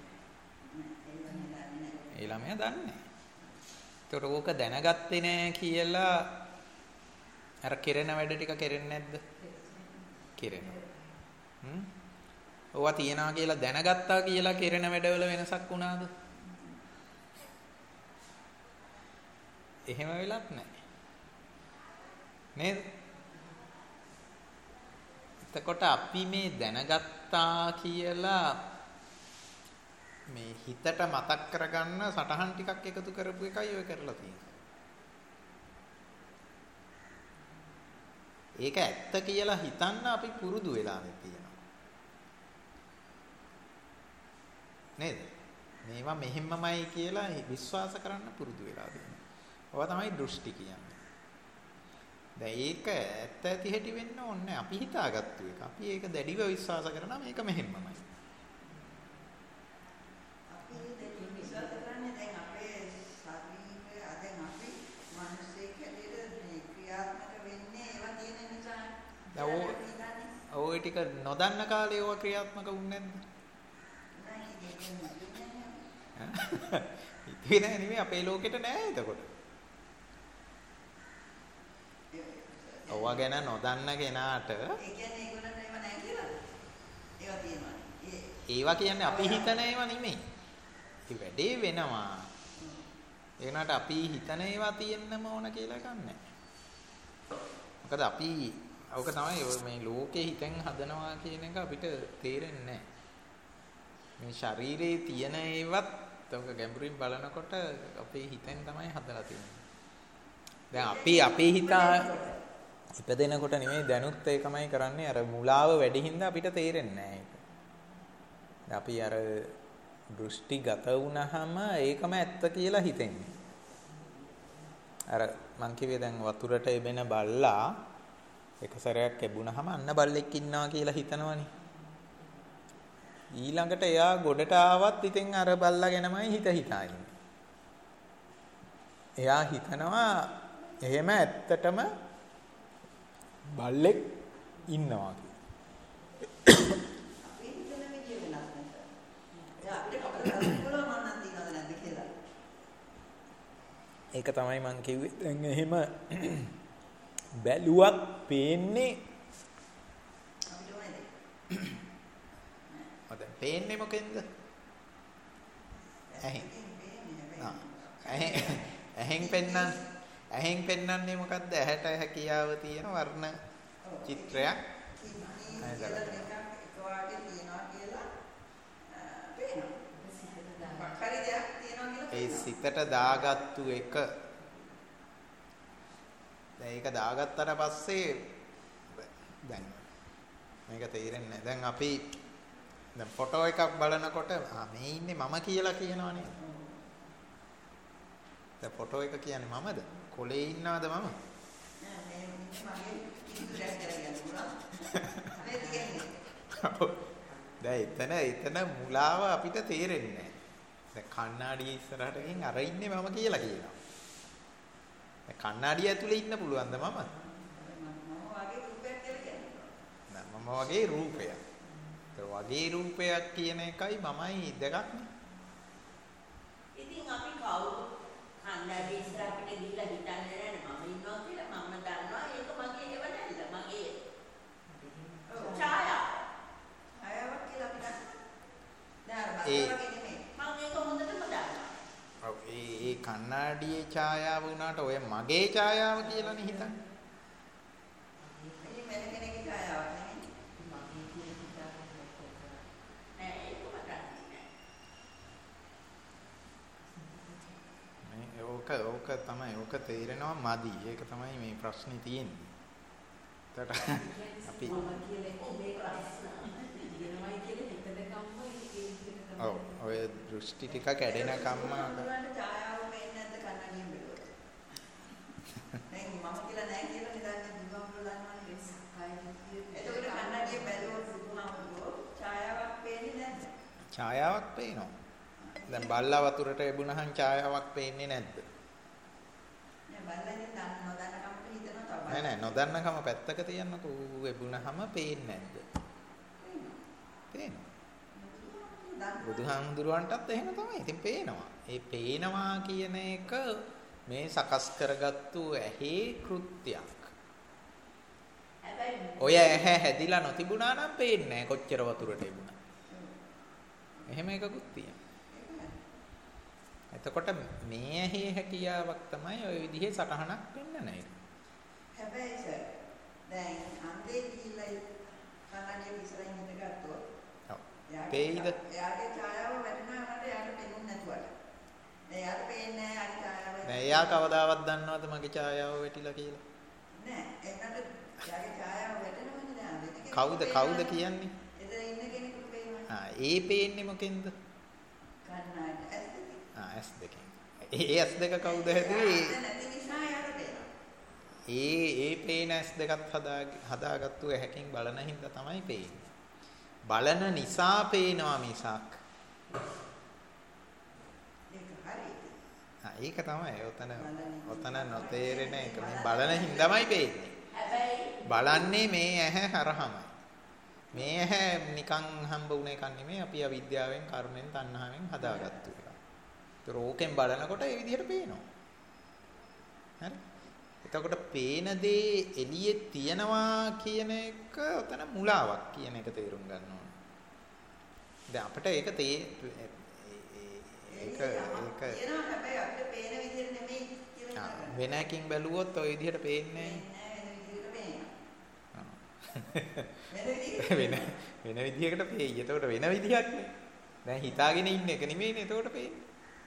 ඒ ළමයා දන්නේ නැහැ. ඒතකොට ඕක දැනගත්තේ නැහැ කියලා අර කෙරෙන වැඩ ටික කෙරෙන්නේ නැද්ද? කෙරෙනවා. ඕවා තියනවා කියලා දැනගත්තා කියලා කෙරෙන වැඩවල වෙනසක් වුණාද? එහෙම වෙලක් නැහැ. නේද? එතකොට අපි මේ දැනගත්තා කියලා මේ හිතට මතක් කරගන්න සටහන් ටිකක් එකතු කරපු එකයි ඔය කරලා තියෙන්නේ. ඒක ඇත්ත කියලා හිතන්න අපි පුරුදු වෙලා තියෙනවා. නේද? මේවා මෙහෙමමයි කියලා විශ්වාස කරන්න පුරුදු වෙලා තියෙනවා. ඔවා තමයි දෘෂ්ටි කියන්නේ. දැන් ඒක ඇත්ත ඇති හැටි වෙන්න ඕනේ. අපි හිතාගත්තු එක. අපි ඒක දැඩිව විශ්වාස කරනවා මේක මෙහෙමමයි. අපි දැන් විශ්වාස කරන්නේ දැන් අපේ ශරීරය දැන් අපි මිනිස්සෙක් හැටියට මේ ක්‍රියාත්මක වෙන්නේ ඒවා තියෙන නිසා. දැන් ඔය ටික නොදන්න කාලේ ඒවා ක්‍රියාත්මක වුනේ නැද්ද? හිතුවේ නෑ නෙමෙයි අපේ ලෝකෙට නෑ එතකොට. ඔවා ගැන නොදන්න කෙනාට ඒ කියන්නේ ඒගොල්ලන්ට ඒව නෑ කියලා. ඒවා තියෙනවා. ඒවා කියන්නේ අපි හිතන ඒවා නෙමෙයි. ඒ වැඩේ වෙනවා. ඒ වුණාට අපි හිතන ඒවා තියෙන්නම ඕන කියලා එකක් නෑ. මොකද අපි ඔක තමයි මේ ලෝකේ හිතෙන් හදනවා කියන එක අපිට තේරෙන්නේ නෑ. මේ ශරීරයේ තියෙන ඒවත් ඔක ගැඹුරින් බලනකොට අපේ හිතෙන් තමයි හදලා තියෙන්නේ. දැන් අපේ හිත ඉපදෙනකොට නෙමෙයි දැනුත් ඒකමයි කරන්නේ. අර මුලාව වැඩි හින්දා අපිට තේරෙන්නේ නැහැ ඒක. අපි අර දෘෂ්ටිගත වුණාම ඒකම ඇත්ත කියලා හිතෙන්නේ. අර මං කිව්වේ දැන් වතුරට එබෙන බල්ලා එක සැරයක් එබුණාම අන්න බල්ලෙක් ඉන්නවා කියලා හිතනවනේ. ඊළඟට එයා ගොඩට ආවත් ඉතින් අර බල්ලා ගැනමයි හිතා ඉන්නේ. එයා හිතනවා එහෙම ඇත්තටම බල්ලෙක් ඉන්නවා කියලා. අපි හිතන විදිය වෙනස් නැහැ. දැන් අපිට කවදාවත් බලන්න මන්නක් තියනවද නැද්ද කියලා. ඒක තමයි මං කිව්වේ. දැන් එහෙම බැලුවත් පේන්නේ අපිට ඕනේද? දැන් පේන්නේ මොකෙන්ද? ඇහෙන් පෙන්නන්නේ මොකද්ද? ඇහැට හැකියාව තියෙන වර්ණ චිත්‍රයක්. ඒ සිතට දාගත්තු එක. දැන් ඒක දාගත්තට පස්සේ දැන් මේක තේරෙන්නේ නැහැ. දැන් අපි දැන් ෆොටෝ එකක් බලනකොට මේ ඉන්නේ මම කියලා කියනවනේ. දැන් ෆොටෝ එක කියන්නේ මමද? කොලේ ඉන්නවද මම? දැන් එතන මුලාව අපිට තේරෙන්නේ නැහැ. දැන් කණ්ණාඩිය ඉස්සරහට ගිහින් අර ඉන්නේ මම කියලා කියනවා. දැන් කණ්ණාඩිය ඇතුලේ ඉන්න පුළුවන්ද මම? මම වගේ රූපයක්. වගේ රූපයක් කියන එකයි මමයි දෙකක් නේ. ඉතින් අපි කවුරු කණ්ඩායම ඉස්සරහට ගිහිල්ලා හිතන්නේ නැහැ මම ඉන්නවා කියලා. මම දන්නවා ඒක මගේ ඒව නැල්ල. මගේ ඡායාව. ඡායාවක් කියලා අපි දන්නවා. දැන් අර බලලා නෙමෙයි. මම ඒක හොඳටම දන්නවා. ඔව් ඒ කණ්ණාඩියේ ඡායාව වුණාට ඔය මගේ ඡායාව කියලානේ හිතන්නේ. මේ වෙන කෙනෙක්ගේ ඡායාවක් නෙමෙයි. ඕක තමයි ඕක තේරෙනවා මදි. ඒක තමයි මේ ප්‍රශ්නේ තියෙන්නේ. ඒකට අපි ඔව් ඔය දෘෂ්ටි ටික කැඩෙන කම්ම ඡායාව පේන්නේ නැද්ද කන්නඩියෙන් බැලුවොත්? දැන් මම කියලා නැහැ කියලා නිදාන්නේ දුගම්බුල දන්නවනේ සක්කාය දිට්ඨිය. එතකොට කන්නඩියෙන් බැලුවොත් දුගම්බුල ඡායාවක් පේන්නේ නැද්ද? ඡායාවක් පේනවා. දැන් බල්ලා වතුරට එබුණහන් ඡායාවක් පේන්නේ නැද්ද? නෑ නොදන්නකම පැත්තක තියන්නකෝ. එබුණහම පේන්නේ නැද්ද? පේනවා. බුදුහාමුදුරුවන්ටත් එහෙම තමයි. ඉතින් පේනවා. ඒ පේනවා කියන එක මේ සකස් කරගත්තු ඇහි කෘත්‍යයක්. ඔය ඇහැ හැදිලා නොතිබුණා නම් පේන්නේ නැහැ කොච්චර වතුරට එබුණා. එහෙම එකකුත් තියෙනවා. එතකොට මේ ඇහි හැකියාවක් තමයි ওই විදිහේ සටහනක් වෙන්න නේද? හැබැයි සර් දැන් අන්දේ ගිහිල්ලා කන්නඩිය ඉස්සරහින් හිටගත්තොත් ඔව් පේයිද? එයාගේ ඡායාව වැටෙනවා නේද? එයාට පේන්නේ නැතුවට. දැන් එයාට පේන්නේ නැහැ අනිත් ඡායාව. නෑ එයා කවදාවත් දන්නවද මගේ ඡායාව වැටිලා කියලා? නෑ එයාට එයාගේ ඡායාව වැටෙනවනේ දැන්. කවුද කියන්නේ? එතන ඉන්න කෙනෙකුට පේනවා. ඒ පේන්නේ මොකෙන්ද? ඇස් දෙකෙන්. ඒ ඇස් දෙක කවුද හැදුවේ? ඒ පේන ඇස් දෙකත් හදාගත්තු ඇහැකින් බලන හින්දා තමයි පේන්නේ. බලන නිසා පේනවා මිසක්. ඒක තමයි. ඔතන නොතේරෙන එක. මේ බලන හින්දාමයි පේන්නේ. බලන්නේ මේ ඇහැ හරහමයි. මේ ඇහැ නිකන් හම්බ වුණ එකක් නෙමෙයි. අපි අවිද්‍යාවෙන්, කර්මෙන්, තණ්හාවෙන් හදාගත්තු එක. ඒක රෝකෙන් බලනකොට ඒ විදිහට පේනවා. හරි? එතකොට පේන දේ එළියේ තියනවා කියන එක ඔතන මුලාවක් කියන එක තේරුම් ගන්න ඕනේ. දැන් අපිට ඒක කියනවා හැබැයි අපිට පේන විදිහට නෙමෙයි කියලා හිතන්න. වෙන එකකින් බැලුවොත් ওই විදිහට පේන්නේ වෙන විදිහකට පේයි. එතකොට වෙන විදිහක් නේ. දැන් හිතාගෙන ඉන්න එක නෙමෙයිනේ එතකොට පේන්නේ.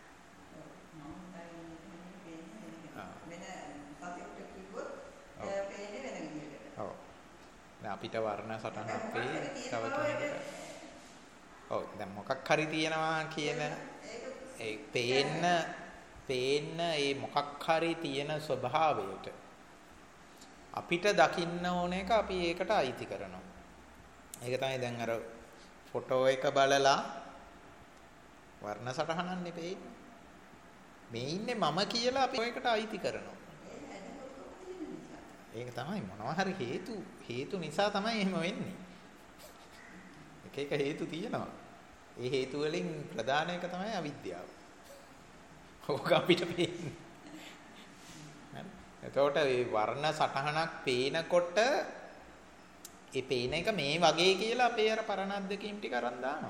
අපිට වර්ණ සටහනක් පේයි තව කෙනෙකුට. ඔව් දැන් මොකක් හරි තියනවා කියන ඒ පේන්න ඒ මොකක් හරි තියෙන ස්වභාවයට අපිට දකින්න ඕන එක අපි ඒකට අයිති කරනවා. ඒක තමයි දැන් අර ෆොටෝ එක බලලා වර්ණ සටහනක් නෙපෙයි. මේ ඉන්නේ මම කියලා අපි ඒකට අයිති කරනවා. ඒක තමයි මොනවා හරි හේතු නිසා තමයි එහෙම වෙන්නේ. එක හේතු තියෙනවා. ඒ හේතු වලින් ප්‍රධාන එක තමයි අවිද්‍යාව. ඕක අපිට පේන්නේ. හරි. එතකොට මේ වර්ණ සටහනක් පේනකොට ඒ පේන එක මේ වගේ කියලා අපේ අර පරණ අද්දකීම් ටික අරන් දානවා.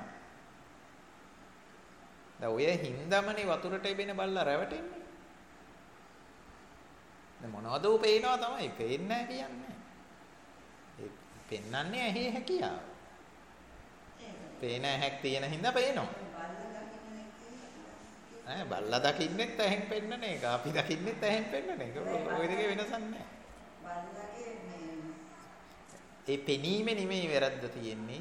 දැන් ඔය හින්දමනේ වතුරට එබෙන බල්ලා රැවටෙන්නේ. දැන් මොනවද උ පේනවා තමයි පේන්නේ නැහැ කියන්නේ. ඒ පෙන්වන්නේ ඇහි හැකියාව. පේන ඇහැක් තියෙන හින්දා පේනවා. බල්ලා දකින්නෙත් ඇහෙන් පෙන්නන එක. අපි දකින්නෙත් ඇහෙන් පෙන්නන එක. ඔය දෙකේ වෙනසක් නැහැ. ඒ පෙනීමේ නෙමෙයි වැරද්ද තියෙන්නේ.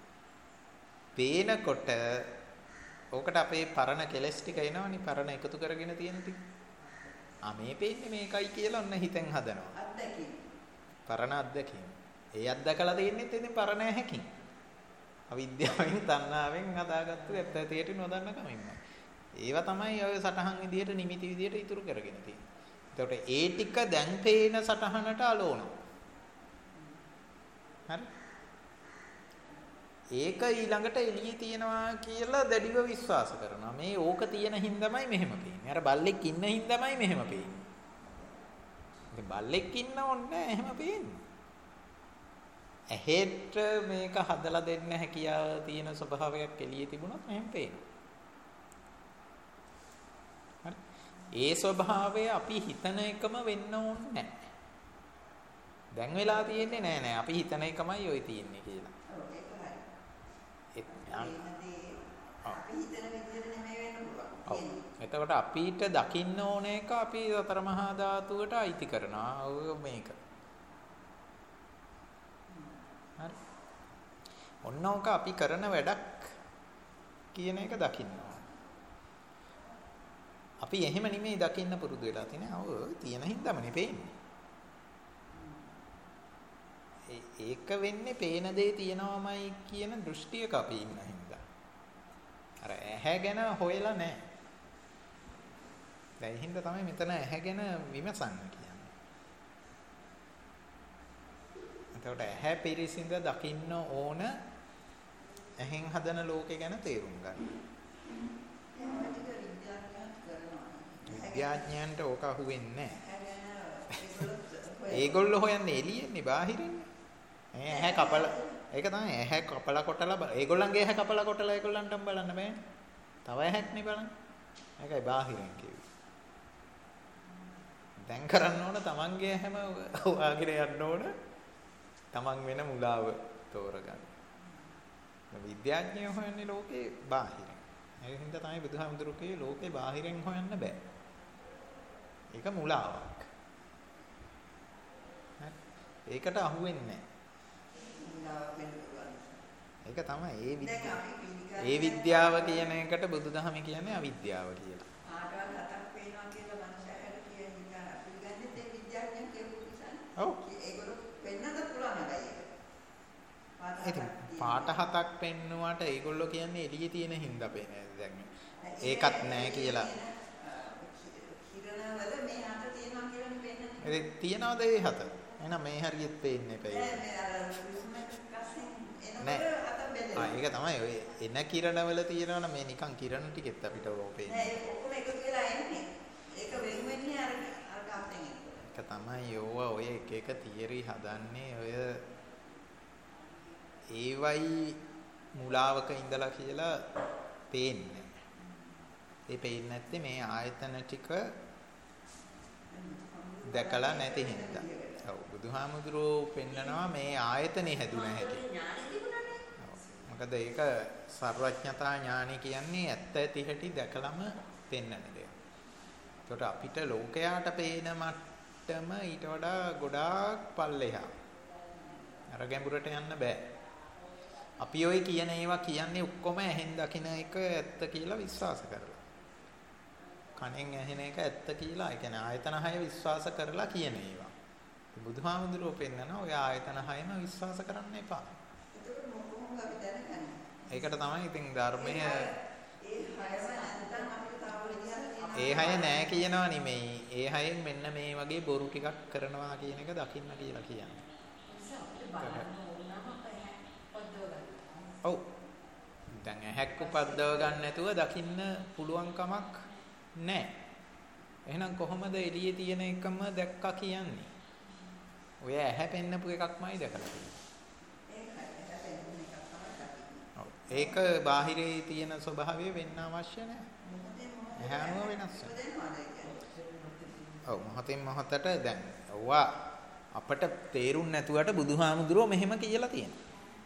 පේනකොට ඕකට අපේ පරණ කෙලස් ටික එනවනේ පරණ එකතු කරගෙන තියෙන ටික. මේ පේන්නේ මේකයි කියලා ඔන්න හිතෙන් හදනවා. අත්දැකීම්. පරණ අත්දැකීම්. ඒ අත්දකලා තියෙන්නේත් ඉතින් පරණ ඇහැකින්. අවිද්‍යාවෙන් තණ්හාවෙන් හදාගත්තු ඇත්ත ඇතියට නොදන්න කමින්ම. ඒවා තමයි ඔය සටහන් විදියට නිමිති විදියට ඉතුරු කරගෙන තියෙන්නේ. එතකොට ඒ ටික දැන් පේන සටහනට අලෝන. හරි? ඒක ඊළඟට එළියේ තියනවා කියලා දැඩිව විශ්වාස කරනවා. මේ ඕක තියෙන හින්දාමයි මෙහෙම පේන්නේ. අර බල්ලෙක් ඉන්න හින්දාමයි මෙහෙම පේන්නේ. ඉතින් බල්ලෙක් ඉන්න ඕනේ එහෙම පේන්නේ. ඇහෙට මේක හදලා දෙන්න හැකියාව තියෙන ස්වභාවයක් එළියේ තිබුණොත් එහෙම පේනවා. හරි. ඒ ස්වභාවය අපි හිතන එකම වෙන්න ඕනේ නැහැ. දැන් වෙලා තියෙන්නේ නෑ අපි හිතන එකමයි ඔය තියෙන්නේ කියලා. අපි හිතන විදිහට නෙමෙයි වෙන්න පුළුවන්. එතකොට අපිට දකින්න ඕන එක අපි සතර මහා ධාතුවට අයිති කරනවා. ඔය මේක. හරි. ඔන්නෝක අපි කරන වැඩක් කියන එක දකින්න ඕන. අපි එහෙම නෙමෙයි දකින්න පුරුදු වෙලා තියෙන්නේ. ඔය තියෙන හින්දාමනේ පේන්නේ. ඒක වෙන්නේ පේන දේ තියෙනවමයි කියන දෘෂ්ටියක අපි ඉන්න හින්දා. අර ඇහැ ගැන හොයලා නැහැ. දැන් හින්දා තමයි මෙතන ඇහැ ගැන විමසන්න කියන්නේ. එතකොට ඇහැ පිරිසිඳ දකින්න ඕන ඇහෙන් හදන ලෝකේ ගැන තේරුම් ගන්න. විද්‍යාඥයන්ට ඕක අහුවෙන්නේ නැහැ. ඒගොල්ලෝ හොයන්නේ එළියෙන්නේ බාහිරින්නේ. ඇහැ කපලා ඒක තමයි ඇහැ කපලා කොටලා ඒගොල්ලන්ගේ ඇහැ කපලා කොටලා ඒගොල්ලන්ටම බලන්න බෑනේ. තව ඇහැක් නේ බලන්න. ඒකයි බාහිරින් කිව්වේ. දැන් කරන්න ඕන තමන්ගේ ඇහැම වාගෙන යන්න ඕන. තමන් වෙන මුලාව තෝරගන්න. විද්‍යාඥයෝ හොයන්නේ ලෝකේ බාහිරින්. ඒ හින්දා තමයි බුදුහාමුදුරුවෝ කිව්වේ ලෝකේ බාහිරින් හොයන්න බෑ. ඒක මුලාවක්. ඒකට අහු වෙන්නේ නැහැ. ඒක තමයි ඒ විද්‍යාව කියන එකට බුදුදහම කියන්නේ අවිද්‍යාව කියලා. ආටවල් හතක් පේනවා කියලා මනුස්සයෙක් කියන්නේ පිළිගන්නේ ඒ විද්‍යාඥයන් කියපු නිසා. ඔව්. ඒගොල්ලෝ වෙන්නත් පුළුවන් හැබැයි ඒක. පාට හතක් පෙන්නුවාට ඒගොල්ලෝ කියන්නේ එළියේ තියෙන හින්දා පේන්නේ දැන්. ඒකත් නෑ කියලා. කිරණවල මේ හත තියෙනවා කියලා පෙන්නන්නේ. ඒ තියනවද ඒ හත? එහෙනම් මේ හරියට පේන්නේ නැහැ. ඒක තමයි ඔය එන කිරණවල තියෙනවනේ මේ නිකන් කිරණ ටිකෙත් අපිට ඕපේන්නේ. නෑ ඒක ඔක්කොම එකතු වෙලා එන්නේ. ඒක වෙන වෙන්නේ අර කාප්ටන් එක. ඒක තමයි ඔය එක තියරි හදන්නේ ඔය ඒවයි මුලාවක ඉඳලා කියලා පේන්නේ. ඒ පේන්නේ නැත්තේ මේ ආයතන ටික දැකලා නැති හින්දා. ඔව් බුදුහාමුදුරුවෝ පෙන්නනවා මේ ආයතනේ හැදුන හැටි. මොකද ඒක සර්වඥතා ඥානෙ කියන්නේ ඇත්ත ඇති හැටි දැකලම පෙන්වන දෙයක්. ඒකට අපිට ලෝකයාට පේන මට්ටම ඊට වඩා ගොඩාක් පල්ලෙහා. අර ගැඹුරට යන්න බෑ. අපි ඔය කියන ඒවා කියන්නේ ඔක්කොම ඇහෙන් දකින එක ඇත්ත කියලා විශ්වාස කරලා. කනෙන් ඇහෙන එක ඇත්ත කියලා, ඒ කියන්නේ ආයතන 6 විශ්වාස කරලා කියන ඒවා. බුදුහාමුදුරුවෝ පෙන්නන ඔය ආයතන 6ම විශ්වාස කරන්න එපා. ඒකට තමයි ඉතින් ධර්මය ඒ 6 නෑ කියනවා නෙමෙයි. ඒ 6න් මෙන්න මේ වගේ බොරු ටිකක් කරනවා කියන එක දකින්න කියලා කියන්නේ. ඔව්. දැන් ඇහැක් උපද්දව ගන්න නැතුව දකින්න පුළුවන් කමක් නැහැ. එහෙනම් කොහොමද එළියේ තියෙන එකම දැක්කා කියන්නේ? ඔය ඇහැ පෙන්නපු එකක්මයි දැකලා තියෙන්නේ. ඒක බාහිරේ තියෙන ස්වභාවය වෙන්න අවශ්‍ය නැහැ. ඇහැ අනුව වෙනස් වෙනවා. ඔව් මොහොතින් මොහොතට දැන් ඔවා අපට තේරුම් නැතුවට බුදුහාමුදුරුවෝ මෙහෙම කියලා තියෙනවා.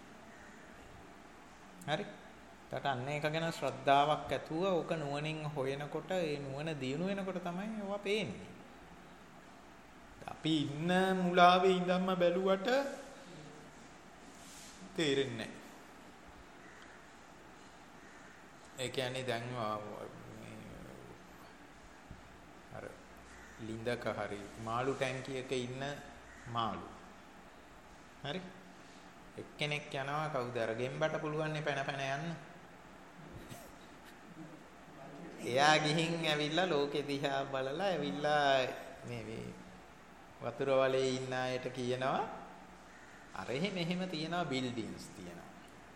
හරි. ඊට අන්න ඒක ගැන ශ්‍රද්ධාවක් ඇතුව ඕක නුවණින් හොයනකොට ඒ නුවණ දියුණු වෙනකොට තමයි ඒවා පේන්නේ. අපි ඉන්න මුලාවේ ඉඳන්ම බැලුවට තේරෙන්නේ නැහැ. ඒ කියන්නේ දැන් අර ලින්දක හරි මාළු ටැංකියක ඉන්න මාළු. හරි? එක්කෙනෙක් යනවා කවුද අර ගෙම්බට පුළුවන් පැන පැන යන්න. එයා ගිහින් ඇවිල්ලා ලෝකෙ දිහා බලලා ඇවිල්ලා මේ වතුර වලේ ඉන්න අයට කියනවා අර මෙහෙම තියෙනවා බිල්ඩින්ග්ස් තියෙනවා.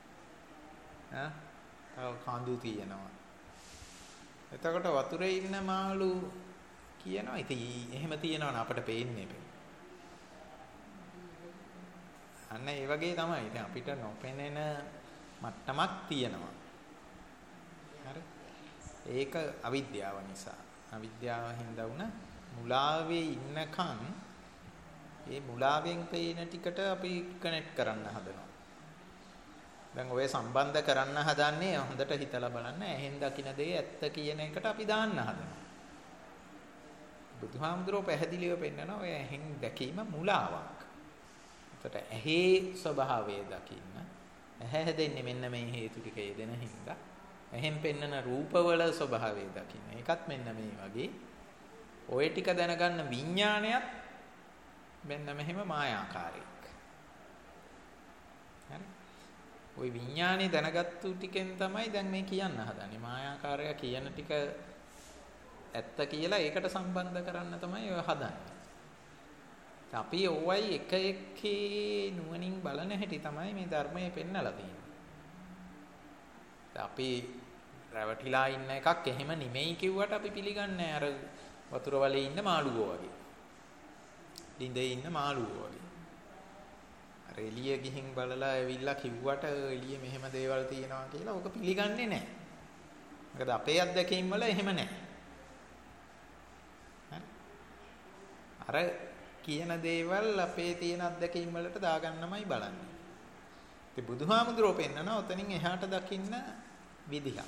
තව කඳු තියෙනවා. එතකොට වතුරේ ඉන්න මාළු කියනවා ඉතින් එහෙම තියෙනවනේ අපිට පේන්නේ නැහැ. අන්න ඒ වගේ තමයි. ඉතින් අපිට නොපෙනෙන මට්ටමක් තියෙනවා. හරි? ඒක අවිද්‍යාව නිසා. අවිද්‍යාව හින්දා වුණ මුලාවේ ඉන්නකන් ඒ මුලාවෙන් පේන ටිකට අපි කනෙක්ට් කරන්න හදනවා. දැන් ඔය සම්බන්ධ කරන්න හදන්නේ හොඳට හිතලා බලන්න. ඇහෙන් දකින්න දේ ඇත්ත කියන එකට අපි දාන්න හදනවා. බුදුහාමුදුරුවෝ පැහැදිලිව පෙන්නනවා ඔය ඇහෙන් දැකීම මුලාවක්. එතකොට ඇහි ස්වභාවය දකින්න. ඇහැ හැදෙන්නේ මෙන්න මේ හේතු ටික යෙදෙන හින්දා. ඇහෙන් පෙන්නන රූපවල ස්වභාවය දකින්න. ඒකත් මෙන්න මේ වගේ. ඔය ටික දැනගන්න විඥාණයත් මෙන්න මෙහෙම මායාකාරයක්. හරි? ওই විඥානේ දැනගත්තු ටිකෙන් තමයි දැන් මේ කියන්න හදන්නේ. මායාකාරය කියන ටික ඇත්ත කියලා ඒකට සම්බන්ධ කරන්න තමයි ඔය හදන්නේ. අපි ඕවයි එක එකේ නුවණින් බලන හැටි තමයි මේ ධර්මයේ පෙන්නලා තියෙන්නේ. අපි රැවටිලා ඉන්න එකක් එහෙම නෙමෙයි කිව්වට අපි පිළිගන්නේ අර වතුර වලේ ඉන්න මාළුවෝ වගේ. ළිඳේ ඉන්න මාළුවෝ වගේ. අර එළිය ගිහින් බලලා ඇවිල්ලා කිව්වට එළිය මෙහෙම දේවල් තියෙනවා කියලා ඕක පිළිගන්නේ නැහැ. මොකද අපේ අත්දැකීම් වල එහෙම නැහැ. අර කියන දේවල් අපේ තියෙන අත්දැකීම් වලට දාගන්නමයි බලන්නේ. ඉතින් බුදුහාමුදුරුවෝ පෙන්නනවා ඔතනින් එහාට දකින්න විදිහ.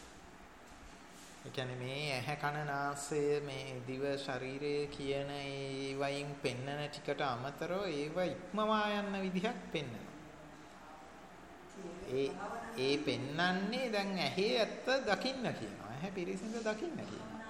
ඒ කියන්නේ මේ ඇහැ කන නාසය මේ දිව ශරීරය කියන ඒ වයින් පෙන්නන ටිකට අමතරව ඒව ඉක්මවා යන විදිහක් පෙන්නනවා. ඒ පෙන්නන්නේ දැන් ඇහි ඇත්ත දකින්න කියනවා. ඇහැ පිරිසිඳ දකින්න කියනවා.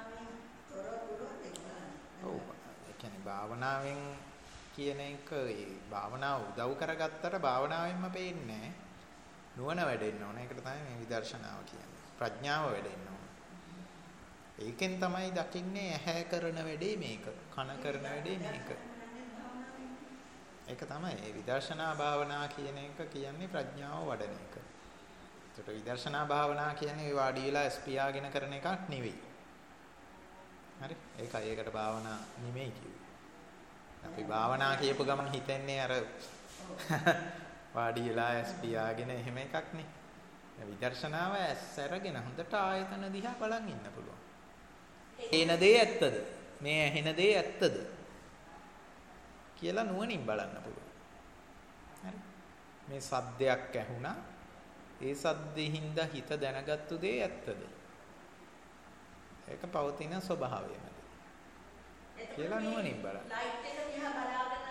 ඔව්. ඒ කියන්නේ භාවනාවෙන් කියන එක ඒ භාවනාව උදව් කරගත්තට භාවනාවෙන්ම පේන්නේ නැහැ. නුවණ වැඩෙන්න ඕන. ඒකට තමයි මේ විදර්ශනාව කියන්නේ. ප්‍රඥාව වැඩෙන්න ඕන. ඒකෙන් තමයි දකින්නේ ඇහැ කරන වැඩේ මේක. කන කරන වැඩේ මේක. ඒක තමයි මේ විදර්ශනා භාවනා කියන එක කියන්නේ ප්‍රඥාව වඩන එක. ඒකට විදර්ශනා භාවනා කියන්නේ ඒ වාඩි වෙලා ස්පියාගෙන කරන එකක් නෙවෙයි. හරි? ඒකට භාවනා නෙමෙයි කිව්වේ. අපි භාවනා කියපු ගමන් හිතන්නේ අර වාඩි වෙලා ස්පියාගෙන එහෙම එකක් නේ. විදර්ශනාව ඇස් අරගෙන හොඳට ආයතන දිහා බලන් ඉන්න පුළුවන්. එන දේ ඇත්තද? මේ ඇහෙන දේ ඇත්තද? කියලා නුවණින් බලන්න පුළුවන්. හරි? මේ සද්දයක් ඇහුණා. ඒ සද්දෙහිඳ හිත දැනගත්තු දේ ඇත්තද? ඒක පවතින ස්වභාවයමද? කියලා නුවණින් බලන්න. ලයිට් එක දිහා බලාගෙන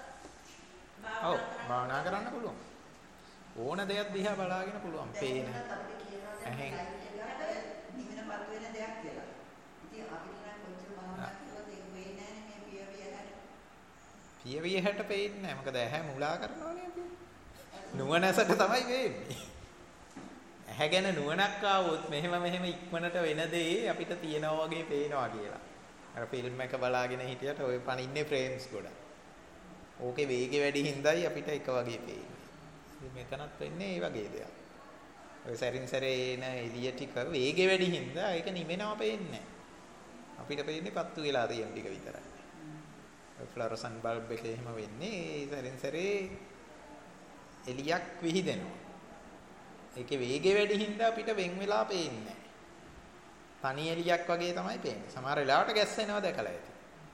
භාවනා කරන්න පුළුවන්. ඕන දෙයක් දිහා බලාගෙන පුළුවන්. පේන. ඇහෙන් නිවෙනපත් වෙන දෙයක් කියලා. ඉතින් අපිට නම් කොච්චර භාවනා කළොත් ඒක වෙන්නේ නැහැ මේ පියවියහැට පේන්නේ නැහැ. මොකද ඇහැ මුලා කරනවනේ අපි. නුවණසට තමයි වෙන්නේ. ඇහැ ගැන නුවණක් ආවොත් මෙහෙම ඉක්මනට වෙන දේ අපිට තියනවා වගේ පේනවා කියලා. අර ෆිල්ම් එක බලාගෙන හිටියට ඔය පනින්නේ ෆ්‍රේම්ස් ගොඩක්. ඕකේ වේගෙ වැඩි හින්දායි අපිට එක වගේ පේන්නේ. ඉතින් මෙතනත් වෙන්නේ ඒ වගේ දෙයක්. ඔය සැරින් සැරේ එන එළිය ටික වේගෙ වැඩි හින්දා ඒක නිවෙනවා පේන්නේ නැහැ. අපිට පේන්නේ පත්තු වෙලා තියෙන ටික විතරයි. ඔය ෆ්ලොරසන් බල්බ් එකේ එහෙම වෙන්නේ ඒ සැරින් සැරේ එළියක් විහිදෙනවා. ඒකේ වේගෙ වැඩි හින්දා අපිට වෙන් වෙලා පේන්නේ නැහැ. තනි එළියක් වගේ තමයි පේන්නේ. සමහර වෙලාවට ගැස්සෙනවා දැකලා ඇති.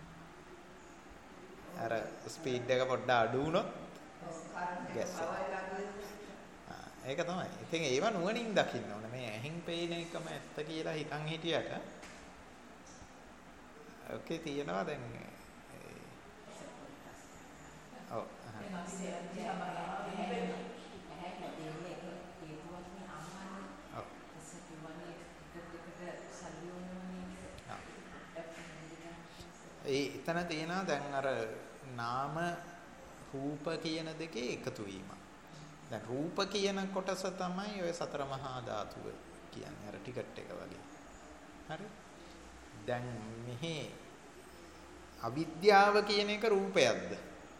අර ස්පීඩ් එක පොඩ්ඩක් අඩු වුණොත් ගැස්සෙනවා. ඒක තමයි. ඉතින් ඒව නුවණින් දකින්න ඕනේ. මේ ඇහින් පේන එකම ඇත්ත කියලා හිතන් හිටියට ඔකේ තියෙනවා දැන් ඔව් එතන තියෙනවා දැන් අර නාම රූප කියන දෙකේ එකතු වීම. දැන් රූප කියන කොටස තමයි ඔය සතර මහා ධාතුව කියන්නේ අර ටිකට් එක වගේ. හරි? දැන් මෙහි අවිද්‍යාව කියන එක රූපයක්ද?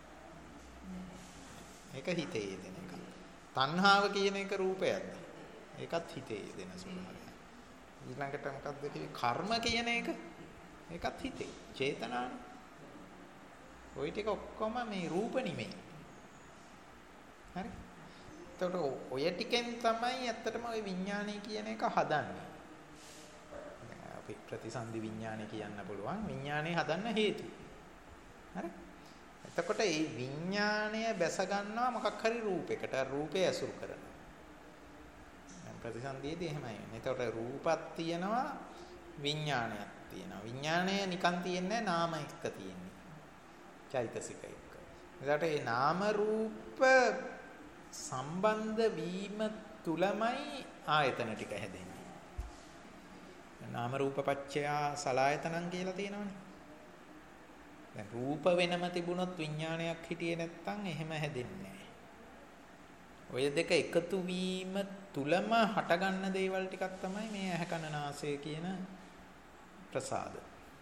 ඒක හිතේ යෙදෙන එක. තණ්හාව කියන එක රූපයක්ද? ඒකත් හිතේ යෙදෙන ස්වභාවය. ඊළඟට මොකක්ද කිව්වේ? කර්ම කියන එක ඒකත් හිතේ. චේතනානේ. ওই ටික ඔක්කොම මේ රූප නෙමෙයි. හරි? එතකොට ඔය ටිකෙන් තමයි ඇත්තටම ওই විඥානය කියන එක හදන්නේ. අපි ප්‍රතිසන්දි විඥානය කියන්න පුළුවන්. විඥානය හදන්න හේතු. හරි? එතකොට මේ විඥානය බැස ගන්නවා මොකක් හරි රූපයකට. රූපය ඇසුරු කරනවා. දැන් ප්‍රතිසන්දියේදී එහෙමයි. එතකොට රූපක් තියෙනවා විඥානයක් තියෙනවා. විඥානය නිකන් තියන්නේ නාම එක්ක තියෙන්නේ. චෛතසික එක්ක. එතකොට මේ නාම රූප සම්බන්ධ වීම තුලමයි ආයතන ටික හැදෙන්නේ. නාම රූප පත්‍ය සලආයතනං කියලා තියෙනවනේ. දැන් රූප වෙනම තිබුණොත් විඥානයක් හිටියේ නැත්නම් එහෙම හැදෙන්නේ නැහැ. ඔය දෙක එකතු වීම තුලම හටගන්න දේවල් ටිකක් තමයි මේ ඇහැ කන නාසය කියන ප්‍රසාද.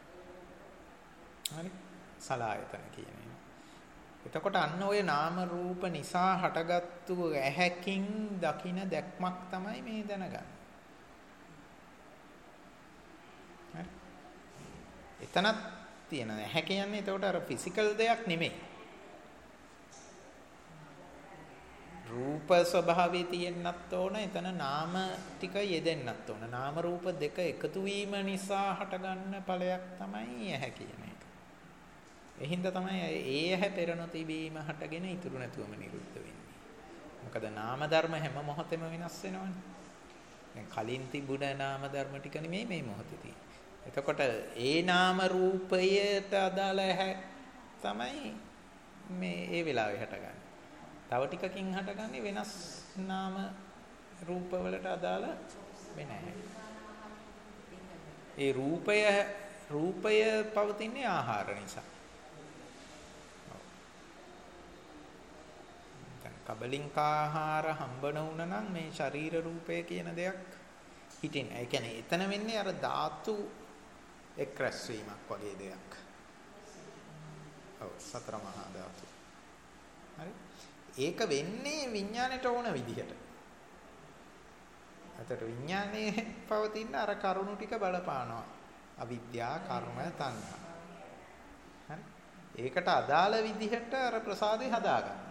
හරි? සලආයතන කියන එක. එතකොට අන්න ඔය නාම රූප නිසා හටගත්තු ඇහැකින් දකින දැක්මක් තමයි මේ දැනගන්නේ. හරි? එතනත් තියෙන ඇහැ කියන්නේ එතකොට අර ෆිසිකල් දෙයක් නෙමෙයි. රූප ස්වභාවය තියෙන්නත් ඕන. එතන නාම ටික යෙදෙන්නත් ඕන. නාම රූප දෙක එකතු වීම නිසා හටගන්න ඵලයක් තමයි ඇහැ කියන එක. එහින්දා තමයි ඒ ඇහැ පෙර නොතිබීම හටගෙන ඉතුරු නැතුවම නිරුද්ධ වෙන්නේ. මොකද නාම ධර්ම හැම මොහොතෙම වෙනස් වෙනවනේ. දැන් කලින් තිබුණ නාම ධර්ම ටික නෙමෙයි මේ මොහොතේ තියෙන්නේ. එතකොට ඒ නාම රූපයට අදාළ ඇහැ තමයි මේ ඒ වෙලාවේ හටගන්නේ. තව ටිකකින් හටගන්නේ වෙනස් නාම රූප වලට අදාළ වෙන හැටි. ඒ රූපය පවතින්නේ ආහාර නිසා. කබලින්කාහාර හම්බන වුණා නම් මේ ශරීර රූපය කියන දෙයක් හිටින්. ඒ කියන්නේ එතන වෙන්නේ අර ධාතු එක් රැස්වීමක් වගේ දෙයක්. ඔව් සතර මහා ධාතු. හරි. ඒක වෙන්නේ විඥාණයට ඕන විදිහට. අතට විඥානයේ පවතින අර කරුණු ටික බලපානවා. අවිද්‍යා, කර්ම, තණ්හා. හරි. ඒකට අදාළ විදිහට අර ප්‍රසාදේ හදාගන්න.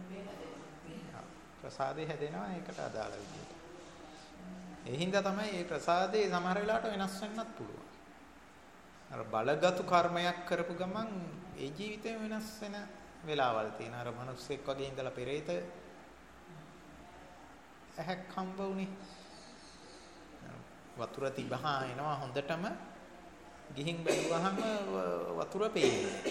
ප්‍රසාදේ හැදෙනවා ඒකට අදාළ විදිහට. ඒ හින්දා තමයි මේ ප්‍රසාදේ සමහර වෙලාවට වෙනස් වෙන්නත් පුළුවන්. අර බලගත්ු කර්මයක් කරපු ගමන් ඒ ජීවිතේ වෙනස් වෙන වෙලාවල් තියෙන. අර මිනිස්සෙක් වගේ ඉඳලා පෙරේත ඇහැක් හම්බ වුණේ. වතුර තිබහා එනවා හොඳටම ගිහින් බැලුවහම වතුර පේන්නේ.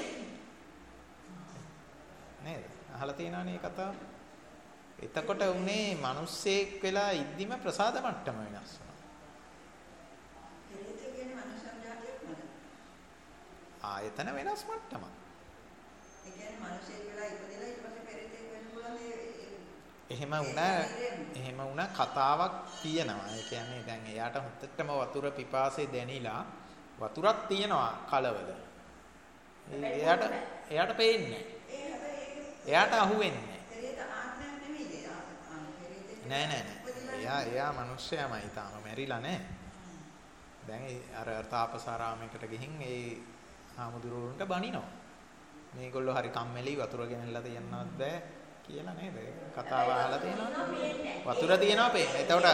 නේද? අහලා තියෙනවනේ මේ කතාව. එතකොට උනේ මිනිස්සෙක් වෙලා ඉද්දිම ප්‍රසාද මට්ටම වෙනස් වෙනවා. පෙරේත කියන්නේ මනුෂ්‍ය ජාතියක්මද? ආයතන වෙනස් මට්ටමක්. ඒ කියන්නේ මනුෂ්‍යෙක් වෙලා ඉපදෙලා ඊට පස්සේ පෙරේතෙක් වෙන්න පුළුවන් එහෙම වුණා කතාවක් තියෙනවා. ඒ කියන්නේ දැන් එයාට හොත්තටම වතුර පිපාසය දැනිලා වතුරක් තියෙනවා කලවල. එයාට පේන්නේ නැහැ. එයාට අහුවෙන්නේ නෑ. එයා මිනිස්සයාමයි තාම මැරිලා නෑ. දැන් අර තාපසාරාමයකට ගිහින් ඒ හාමුදුරුවන්ට බනිනවා. මේගොල්ලෝ හරි කම්මැලි වතුර ගෙනල්ලා තියන්නවත් බෑ කියලා නේද? කතාව අහලා තියෙනවා. වතුර තියනවා පේන්නේ. එතකොට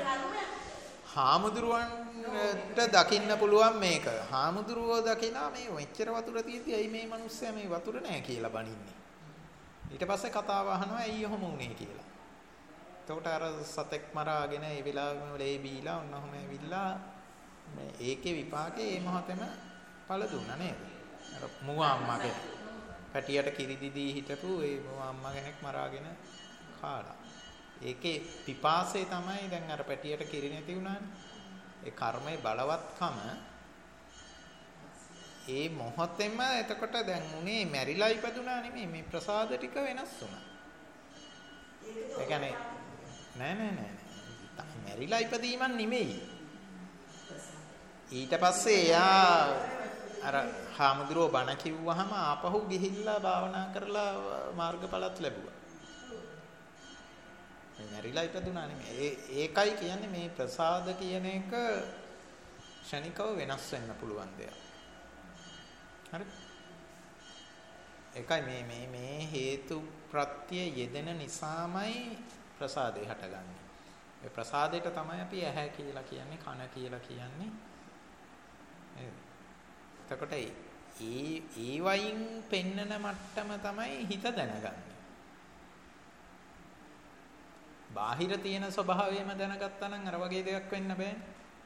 හාමුදුරුවන්ට දකින්න පුළුවන් මේක. හාමුදුරුවෝ දකිනවා මේ මෙච්චර වතුර තියෙද්දි ඇයි මේ මිනිස්සයා මේ වතුර නෑ කියලා බනින්නේ. ඊට පස්සේ කතාව අහනවා ඇයි ඔහොම වුනේ කියලා. එතකොට අර සතෙක් මරාගෙන ඒ වෙලාවෙම ලේ බීලා ඔන්නෝම ඇවිල්ලා මේ ඒකේ විපාකේ මේ මොහොතේම පළ දුන්නා නේද? අර මුවා අම්මාගේ පැටියට කිරි දීදී හිටපු ඒ මුවා අම්මා කෙනෙක් මරාගෙන කාලා. ඒකේ පිපාසය තමයි දැන් අර පැටියට කිරි නැති වුණානේ. ඒ කර්මයේ බලවත්කම ඒ මොහොතේම එතකොට දැන් උනේ මැරිලා ඉපදුනා නෙමෙයි මේ ප්‍රසාද ටික වෙනස් වුණා. ඒ කියන්නේ නෑ. මැරිලා ඉපදීමක් නෙමෙයි. ඊට පස්සේ එයා අර හාමුදුරුවෝ බණ කිව්වහම ආපහු ගිහිල්ලා භාවනා කරලා මාර්ගඵලත් ලැබුවා. මේ මැරිලා ඉපදුනා නෙමෙයි. ඒකයි කියන්නේ මේ ප්‍රසාද කියන එක ක්ෂණිකව වෙනස් වෙන්න පුළුවන් දෙයක්. හරි? ඒකයි මේ හේතු ප්‍රත්‍ය යෙදෙන නිසාමයි ප්‍රසාදේ හටගන්නේ. ඒ ප්‍රසාදයට තමයි අපි ඇහැ කියලා කියන්නේ, කන කියලා කියන්නේ. එතකොට ඒ වයින් පෙන්නන මට්ටම තමයි හිත දැනගන්නේ. බාහිර තියෙන ස්වභාවයම දැනගත්තා නම් අර වගේ දෙයක් වෙන්න බෑනේ.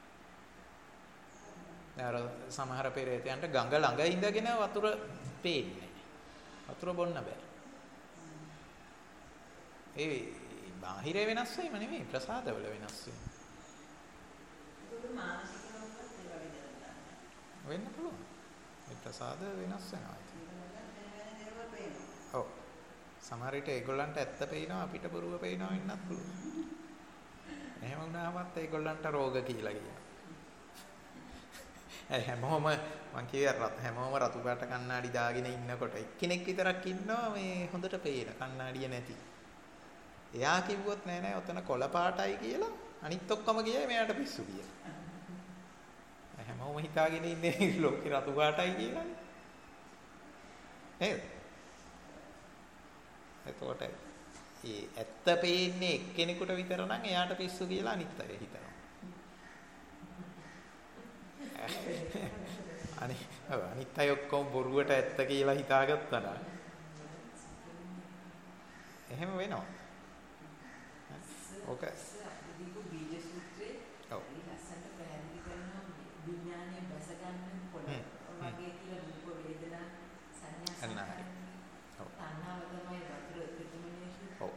අර සමහර පෙරේතයන්ට ගඟ ළඟ ඉඳගෙන වතුර පේන්නේ. වතුර බොන්න බෑ. ඒ බාහිර වෙනස් වීම නෙමෙයි ප්‍රසාදවල වෙනස් වීම. වෙන්න පුළුවන්. ඒ ප්‍රසාද වෙනස් වෙනවා. ඔව්. සමහර විට ඒගොල්ලන්ට ඇත්ත පේනවා අපිට බොරුව පේනවා වෙන්නත් පුළුවන්. එහෙම වුණාමත් ඒගොල්ලන්ට රෝග කියලා කියනවා. හැමෝම මං කියුවා හැමෝම රතු පාට කණ්ණාඩි දාගෙන ඉන්නකොට එක්කෙනෙක් විතරක් ඉන්නවා මේ හොඳට පේන කණ්ණාඩිය නැති. එයා කිව්වොත් නෑ ඔතන කොළ පාටයි කියලා අනිත් ඔක්කොම ගියේ මෙයාට පිස්සු කියලා. හැමෝම හිතාගෙන ඉන්නේ ලෝකේ රතු පාටයි කියලා. නේද? එතකොට ඒ ඇත්ත පේන්නේ එක්කෙනෙකුට විතර නම් එයාට පිස්සු කියලා අනිත් අය හිතනවා. අනිත් අය ඔක්කොම බොරුවට ඇත්ත කියලා හිතාගත්තා නම් එහෙම වෙනවා. ඕක දීපු බීජ සූත්‍රයේ ලස්සනට පැහැදිලි කරනවා විඥානයේ බැස ගන්න පොළ වගේ කියලා රූප වේදනා සංඥා සංකාර තණ්හාව තමයි වතුර පිටුමනේ.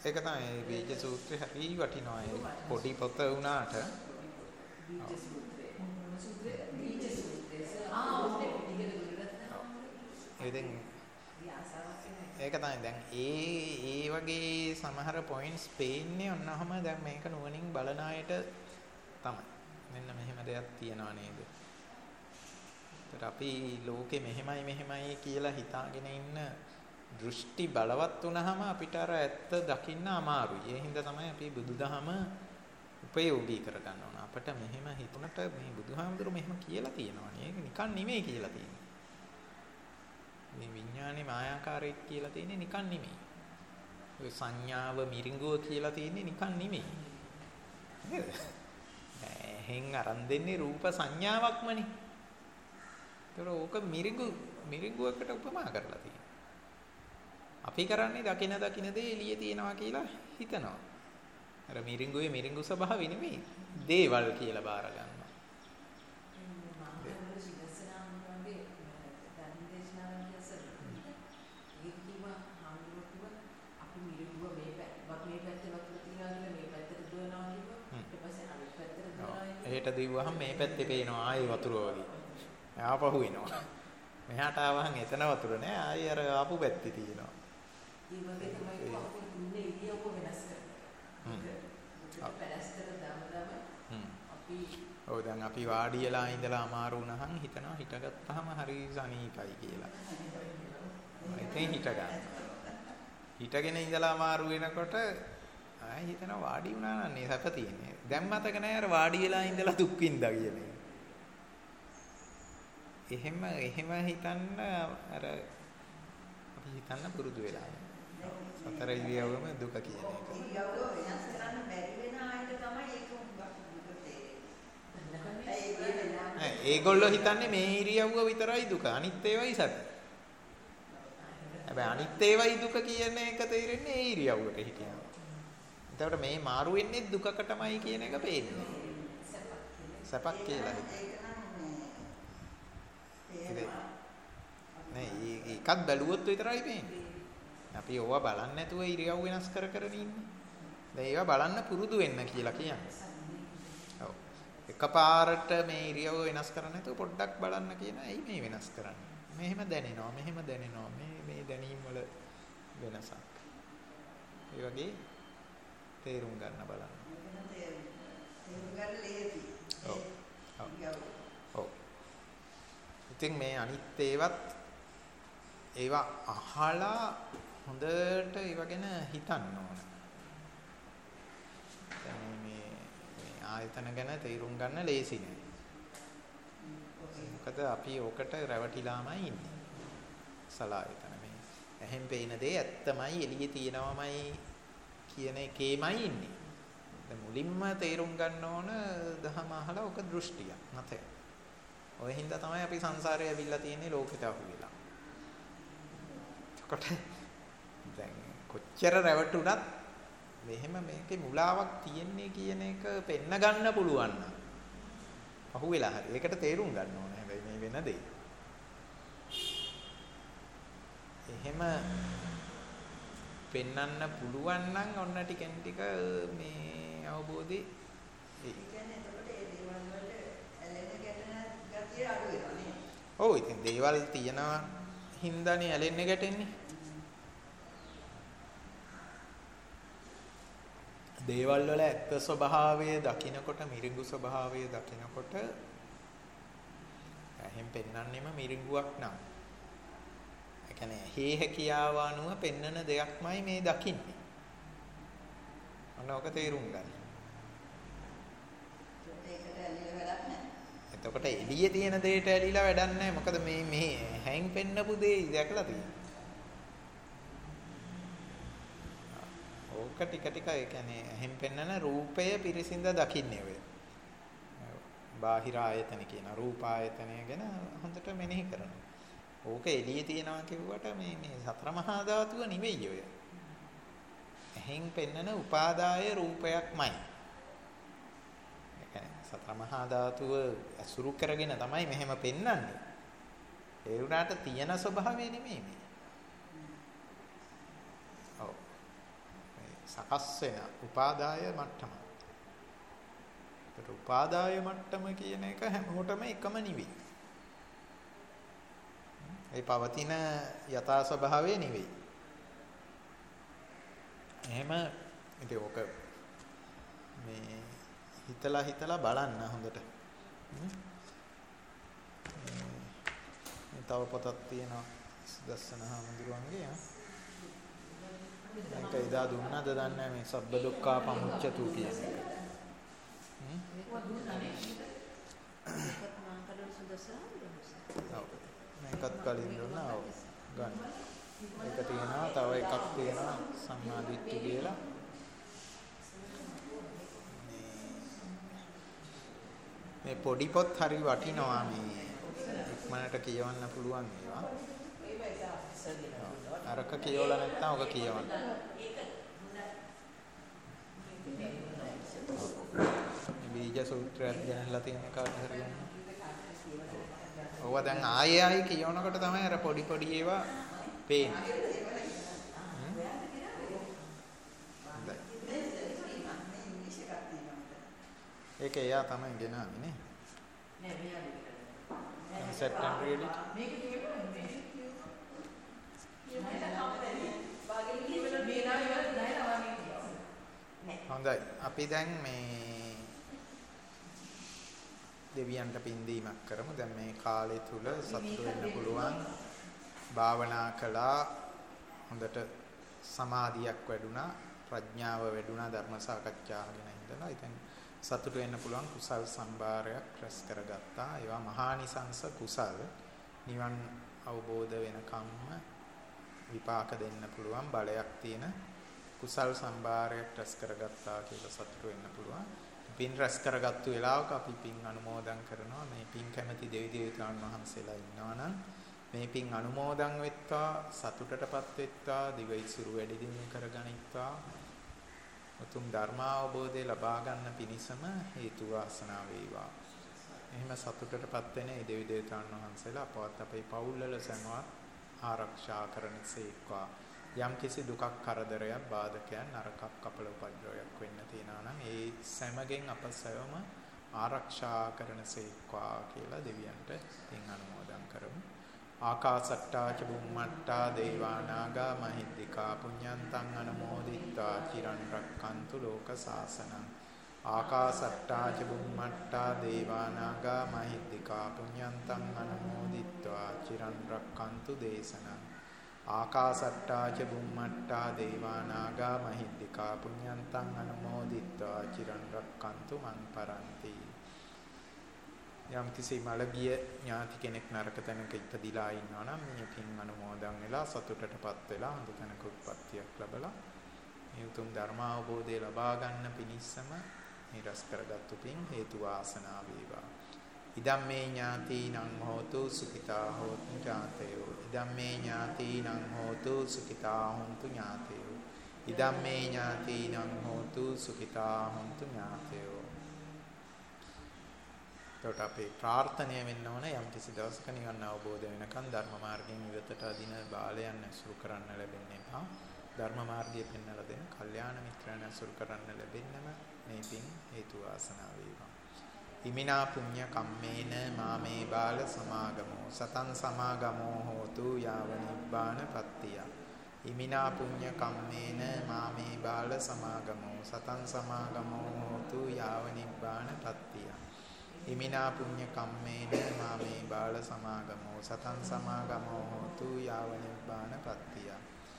ඒක තමයි බීජ සූත්‍රය හරි වටිනවා. ඒ පොඩි පොත වුණාට බීජ සූත්‍රය. මොන සූත්‍රය? බීජ සූත්‍රය. ඔස්සේ ඉගෙන ගන්න. ඒක තමයි දැන් ඒ වගේ සමහර පොයින්ට්ස් පේන්නේ ඔන්නවම දැන් මේක නුවණින් බලන අයට තමයි. මෙන්න මෙහෙම දෙයක් තියනවා නේද? ඒත් අපි ලෝකෙ මෙහෙමයි කියලා හිතාගෙන ඉන්න දෘෂ්ටි බලවත් වුණාම අපිට අර ඇත්ත දකින්න අමාරුයි. ඒ හින්දා තමයි අපි බුදුදහම උපයෝගී කරගන්න ඕන. අපිට මෙහෙම හිතුණට මේ බුදුහාමුදුරු මෙහෙම කියලා තියෙනවා නේ. ඒක නිකන් නෙමෙයි කියලා තියෙන්නේ. මේ විඥානේ මායාකාරයක් කියලා තියෙන්නේ නිකන් නෙමෙයි. ඔය සංඥාව මිරිඟුව කියලා තියෙන්නේ නිකන් නෙමෙයි. නේද? එහෙන් අරන් දෙන්නේ රූප සංඥාවක්මනේ. ඒතර ඕක මිරිඟුවකට උපමා කරලා තියෙනවා. අපි කරන්නේ දකින දේ එළියේ තියෙනවා කියලා හිතනවා. අර මිරිඟුවේ මිරිඟු ස්වභාවය නෙමෙයි. දේවල් කියලා බාර ගන්නවා. එහෙට දිව්වහම මේ පැත්තේ පේනවා ආයේ වතුර වගේ. ආපහු එනවා. මෙහාට ආවහම එතන වතුර නෑ ආයේ අර ආපු පැත්තේ තියෙනවා. ඒ වගේ තමයි කොහොමද ඉන්නේ ඉරියව්ව වෙනස් කරන්නේ. පැලස්තර දාම අපි ඔව් දැන් අපි වාඩියලා ඉඳලා අමාරු වුණහම හිතනවා හිටගත්තාම හරි සනීපයි කියලා. ඉතින් හිට ගන්න. හිටගෙන ඉඳලා අමාරු වෙනකොට ආයෙ හිතනවා වාඩි වුණා නම් සැප තියෙන්නේ. දැන් මතක නෑ අර වාඩි වෙලා ඉඳලා දුක් විඳා කියන එක. එහෙම හිතන්න අර අපි හිතන්න පුරුදු වෙලා. සතර ඉරියව්වම දුක කියන එක. ඉරියව්ව වෙනස් කරන්න බැරි වෙන ආයත තමයි ඒක දුක තේරෙන්නේ. ඒගොල්ලෝ හිතන්නේ මේ ඉරියව්ව විතරයි දුක. අනිත් ඒවායි සැප. හැබැයි අනිත් ඒවායි දුක කියන එක තේරෙන්නේ ඒ ඉරියව්වට හිටියම. එතකොට මේ මාරු වෙන්නේ දුකකටමයි කියන එක පේන්නේ. සැපක් කියලා හිතේ. නේ ඒකත් බැලුවොත් විතරයි පේන්නේ. අපි ඕවා බලන්නේ නැතුව ඉරියව් වෙනස් කර ඉන්නේ. දැන් ඒවා බලන්න පුරුදු වෙන්න කියලා කියන්නේ. ඔව්. එකපාරට මේ ඉරියව් වෙනස් කරන්න නැතුව පොඩ්ඩක් බලන්න කියන ඇයි මේ වෙනස් කරන්නේ? මෙහෙම දැනෙනවා මේ දැනීම් වල වෙනසක්. ඒ වගේ තේරුම් ගන්න බලන්න. තේරුම් ගන්න ලේසි. ඔව්. ඔව්. ඉතින් මේ අනිත් ඒවා අහලා හොඳට ඒව ගැන හිතන්න ඕන. දැන් මේ ආයතන ගැන තේරුම් ගන්න ලේසි නෑ. මොකද අපි ඕකට රැවටිලාමයි ඉන්නේ. සලායතන මේ එහෙන් පේන දේ ඇත්තමයි එළියේ තියෙනවමයි කියන එකේමයි ඉන්නේ. දැන් මුලින්ම තේරුම් ගන්න ඕන දහම අහලා ඔක දෘෂ්ටියක් නැතේ. ඔය හින්දා තමයි අපි සංසාරේ ඇවිල්ලා තියෙන්නේ ලෝකෙට අහු වෙලා. කොට දැන් කොච්චර රැවටුණත් මෙහෙම මේකේ මුලාවක් තියෙන්නේ කියන එක පෙන්න ගන්න පුළුවන් නම් අහු වෙලා හරි. ඒකට තේරුම් ගන්න ඕනේ. හැබැයි මේ වෙන දේ. එහෙම පෙන්වන්න පුළුවන් නම් ඔන්න ටිකෙන් ටික මේ අවබෝධي ඒ කියන්නේ එතකොට ඒ දේවල් වලට ඇලෙන ගැටෙන ගතිය අඩු වෙනවා නේ. ඔව් ඉතින් දේවල් තියනවා හින්දානේ ඇලෙන්නේ ගැටෙන්නේ. දේවල් වල ඇත්ත ස්වභාවය දකිනකොට මිරිඟු ස්වභාවය දකිනකොට එහෙන් පෙන්වන්නෙම මිරිඟුවක් නම් ඒ කියන්නේ හේ හැකියාව අනුව පෙන්වන දෙයක්මයි මේ දකින්නේ. අන්න ඔක තේරුම් ගන්න. ඒකට ඇලිලා වැඩක් නැහැ. එතකොට එළියේ තියෙන දෙයට ඇලිලා වැඩක් නැහැ. මොකද මේ හැං පෙන්නපු දේ දැකලා තියෙනවා. ඕක ටික ටික ඒ කියන්නේ හැං පෙන්නන රූපය පිරිසිඳ දකින්නේ ඔය. බාහිර ආයතන කියන රූප ආයතනය ගැන හොඳට මෙනෙහි කරනවා. ඕක එළියේ තියෙනවා කිව්වට මේ සතර මහා ධාතුව නෙවෙයි ඔය. හැං පෙන්නන උපාදාය රූපයක්මයි. ඒ කියන්නේ සතර මහා ධාතුව අසුරු කරගෙන තමයි මෙහෙම පෙන්වන්නේ. ඒ උනාට තියෙන ස්වභාවය නෙමෙයි මේ. ඔව්. මේ සකස් වෙන උපාදාය මට්ටම. ඒකට උපාදාය මට්ටම කියන එක හැමෝටම එකම නෙවෙයි. ඒ පවතින යථා ස්වභාවය නෙවෙයි. එහෙම ඉතින් ඔක මේ හිතලා බලන්න හොඳට. තව පොතක් තියෙනවා දස්සන හාමුදුරුවන්ගේ. මේක එදා දුන්නද දන්නේ නැහැ මේ සබ්බ දුක්ඛා පමුච්චතු කියන එක. මේකත් කලින් දුන්නා. ඔව් ගන්න. ඒක තියෙනවා තව එකක් තියෙනවා සම්මාදිට්ඨි කියලා. මේ පොඩි පොත් හරි වටිනවා මේ ඉක්මනට කියවන්න පුළුවන් ඒවා. අරක කියවලා නැත්නම් ඔක කියවන්න. බීජ සූත්‍රයක් ගැනලා තියෙන කාට හරි යන්න. ඔව දැන් ආයෙ කියවනකොට තමයි අර පොඩි ඒවා පේන්නේ. ඒක එයා තමයි ගෙනාවේ නේ. නෑ මෙයා set and read it. මේක කියවන්නේ හොඳයි. අපි දැන් මේ දෙවියන්ට පින්දීමක් කරමු. දැන් මේ කාලය තුල සතුට වෙන්න පුළුවන්. භාවනා කළා. හොඳට සමාධියක් වැඩුණා. ප්‍රඥාව වැඩුණා ධර්ම සාකච්ඡාගෙන ඉඳලා. ඉතින් සතුට වෙන්න පුළුවන් කුසල් සම්භාරයක් රැස් කරගත්තා. ඒවා මහානිසංස කුසල්. නිවන් අවබෝධ වෙනකම්ම විපාක දෙන්න පුළුවන් බලයක් තියෙන කුසල් සම්භාරයක් රැස් කරගත්තා කියලා සතුට වෙන්න පුළුවන්. පින් රැස් කරගත්තු වෙලාවක අපි පින් අනුමෝදන් කරනවා. මේ පින් කැමැති දෙවි දේවතාවුන් වහන්සේලා ඉන්නවා නම් මේ පින් අනුමෝදන් වෙත්වා, සතුටටපත් වෙත්වා, දිවයිසුරු වැඩි දියුණු කරගනිත්වා. උතුම් ධර්ම අවබෝධය ලබා ගන්න පිණිසම හේතු වාසනා වේවා. එහෙම සතුටටපත් වෙන ඒ දෙවි දේවතාවුන් වහන්සේලා අපවත් අපේ පවුල්වල සමවත් ආරක්ෂා කරනසේක්වා. යම් කිසි දුකක් කරදරයක් බාධකයක් නරකක් කපල උපද්‍රවයක් වෙන්න තියනවා නම් ඒ සෑමගෙන් අප සැවම ආරක්ෂා කරනසේක්වා කියලා දෙවියන්ට පින් අනුමෝදන් කරමු. ආකාසට්ටා ච බුම්මට්ටා දේවානාගා මහිද්దికා පුඤ්ඤන්තං අනුමෝදිත්වා චිරන් රක්칸තු ලෝක සාසනං. ආකාසට්ටා ච බුම්මට්ටා දේවානාගා මහිද්దికා පුඤ්ඤන්තං අනුමෝදිත්වා චිරන් රක්칸තු දේශනං. ආකාසට්ටා ච බුම්මට්ටා දේවානාගා මහිද්దికා පුඤ්ඤන්තං අනුමෝදිත්වා චිරන් රක්칸තු මං පරන්ති. යම් කිසි මළගිය ඥාති කෙනෙක් නරක තැනක ඉපදිලා ඉන්නවා නම් මේ පින් අනුමෝදන් වෙලා සතුටටපත් වෙලා හොඳ තැනක උත්පත්තියක් ලැබලා මේ උතුම් ධර්ම අවබෝධය ලබා ගන්න පිණිසම මේ රැස් කරගත්තු පින් හේතු වාසනා වේවා. ඉදම්මේ ඥාතිනං හෝතු සුඛිතා හෝතු ඥාතයෝ. ඉදම්මේ ඥාතිනං හෝතු සුඛිතා හොන්තු ඥාතයෝ. ඉදම්මේ ඥාතිනං හෝතු සුඛිතා හොන්තු ඥාතයෝ. ඒකට අපේ ප්‍රාර්ථනය වෙන්න ඕන යම් කිසි දවසක නිවන් අවබෝධ වෙනකන් ධර්ම මාර්ගයෙන් ඉවතට අදින බාලයන් ඇසුරු කරන්න ලැබෙන්නේ නැහැ. ධර්ම මාර්ගය පෙන්වලා දෙන කල්යාණ මිත්‍රයන් ඇසුරු කරන්න ලැබෙන්නම මේ පින් හේතු වාසනා වේවා. ඉමිනා පුඤ්ඤ කම්මේන මාමේ බාල සමාගමෝ සතං සමාගමෝ හෝතු යාව නිබ්බාන පත්තිය. ඉමිනා පුඤ්ඤ කම්මේන මාමේ බාල සමාගමෝ සතං සමාගමෝ හෝතු යාව නිබ්බාන පත්තිය. ඉමිනා පුඤ්ඤ කම්මේන මාමේ බාල සමාගමෝ සතං සමාගමෝ හෝතු යාව නිබ්බාන පත්තිය.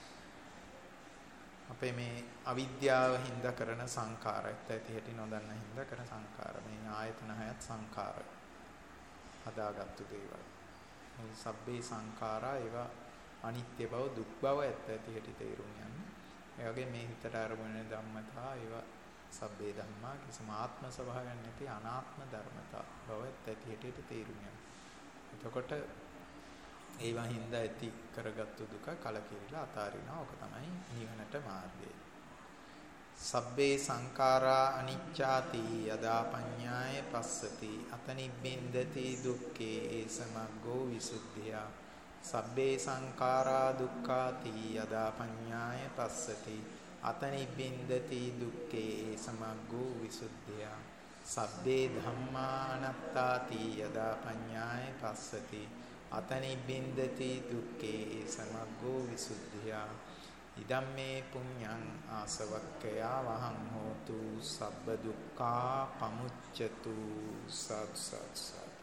අපේ මේ අවිද්‍යාව හින්දා කරන සංඛාරයත් ඇති හැටි නොදන්න හින්දා කරන සංඛාර මේ ආයතන හයත් සංඛාර හදාගත්තු දේවල්. මේ සබ්බේ සංඛාරා ඒවා අනිත්‍ය බව දුක් බව ඇත්ත ඇති හැටි තේරුම් ගන්න. ඒ වගේ මේ හිතට අරමුණ ධම්මතා ඒවා සබ්බේ ධම්මා කිසිම ආත්ම ස්වභාවයක් නැති අනාත්ම ධර්මතා බව ඇත්ත ඇති හැටි තේරුම් ගන්න. එතකොට ඒවා හින්දා ඇති කරගත්තු දුක කලකිරීලා අතාරිනවා. ඔක තමයි නිවනට මාර්ගය. සබ්බේ සංඛාරා අනිච්ඡාති යදා පඤ්ඤාය පස්සති අතනිබ්බින්දති දුක්ඛේ ඒසමග්ගෝ විසුද්ධිය. සබ්බේ සංඛාරා දුක්ඛාති යදා පඤ්ඤාය පස්සති අතනිබ්බින්දති දුක්ඛේ සමග්ගෝ විසුද්ධිය සබ්බේ ධම්මානත්තාති යදා පඤ්ඤාය පස්සති අතනිබ්බින්දති දුක්ඛේ සමග්ගෝ විසුද්ධිය ඉදම්මේ පුඤ්ඤං ආසවක්ඛයා වහං හෝතු සබ්බ දුක්ඛා පමුච්ඡතු සත් සත් සත්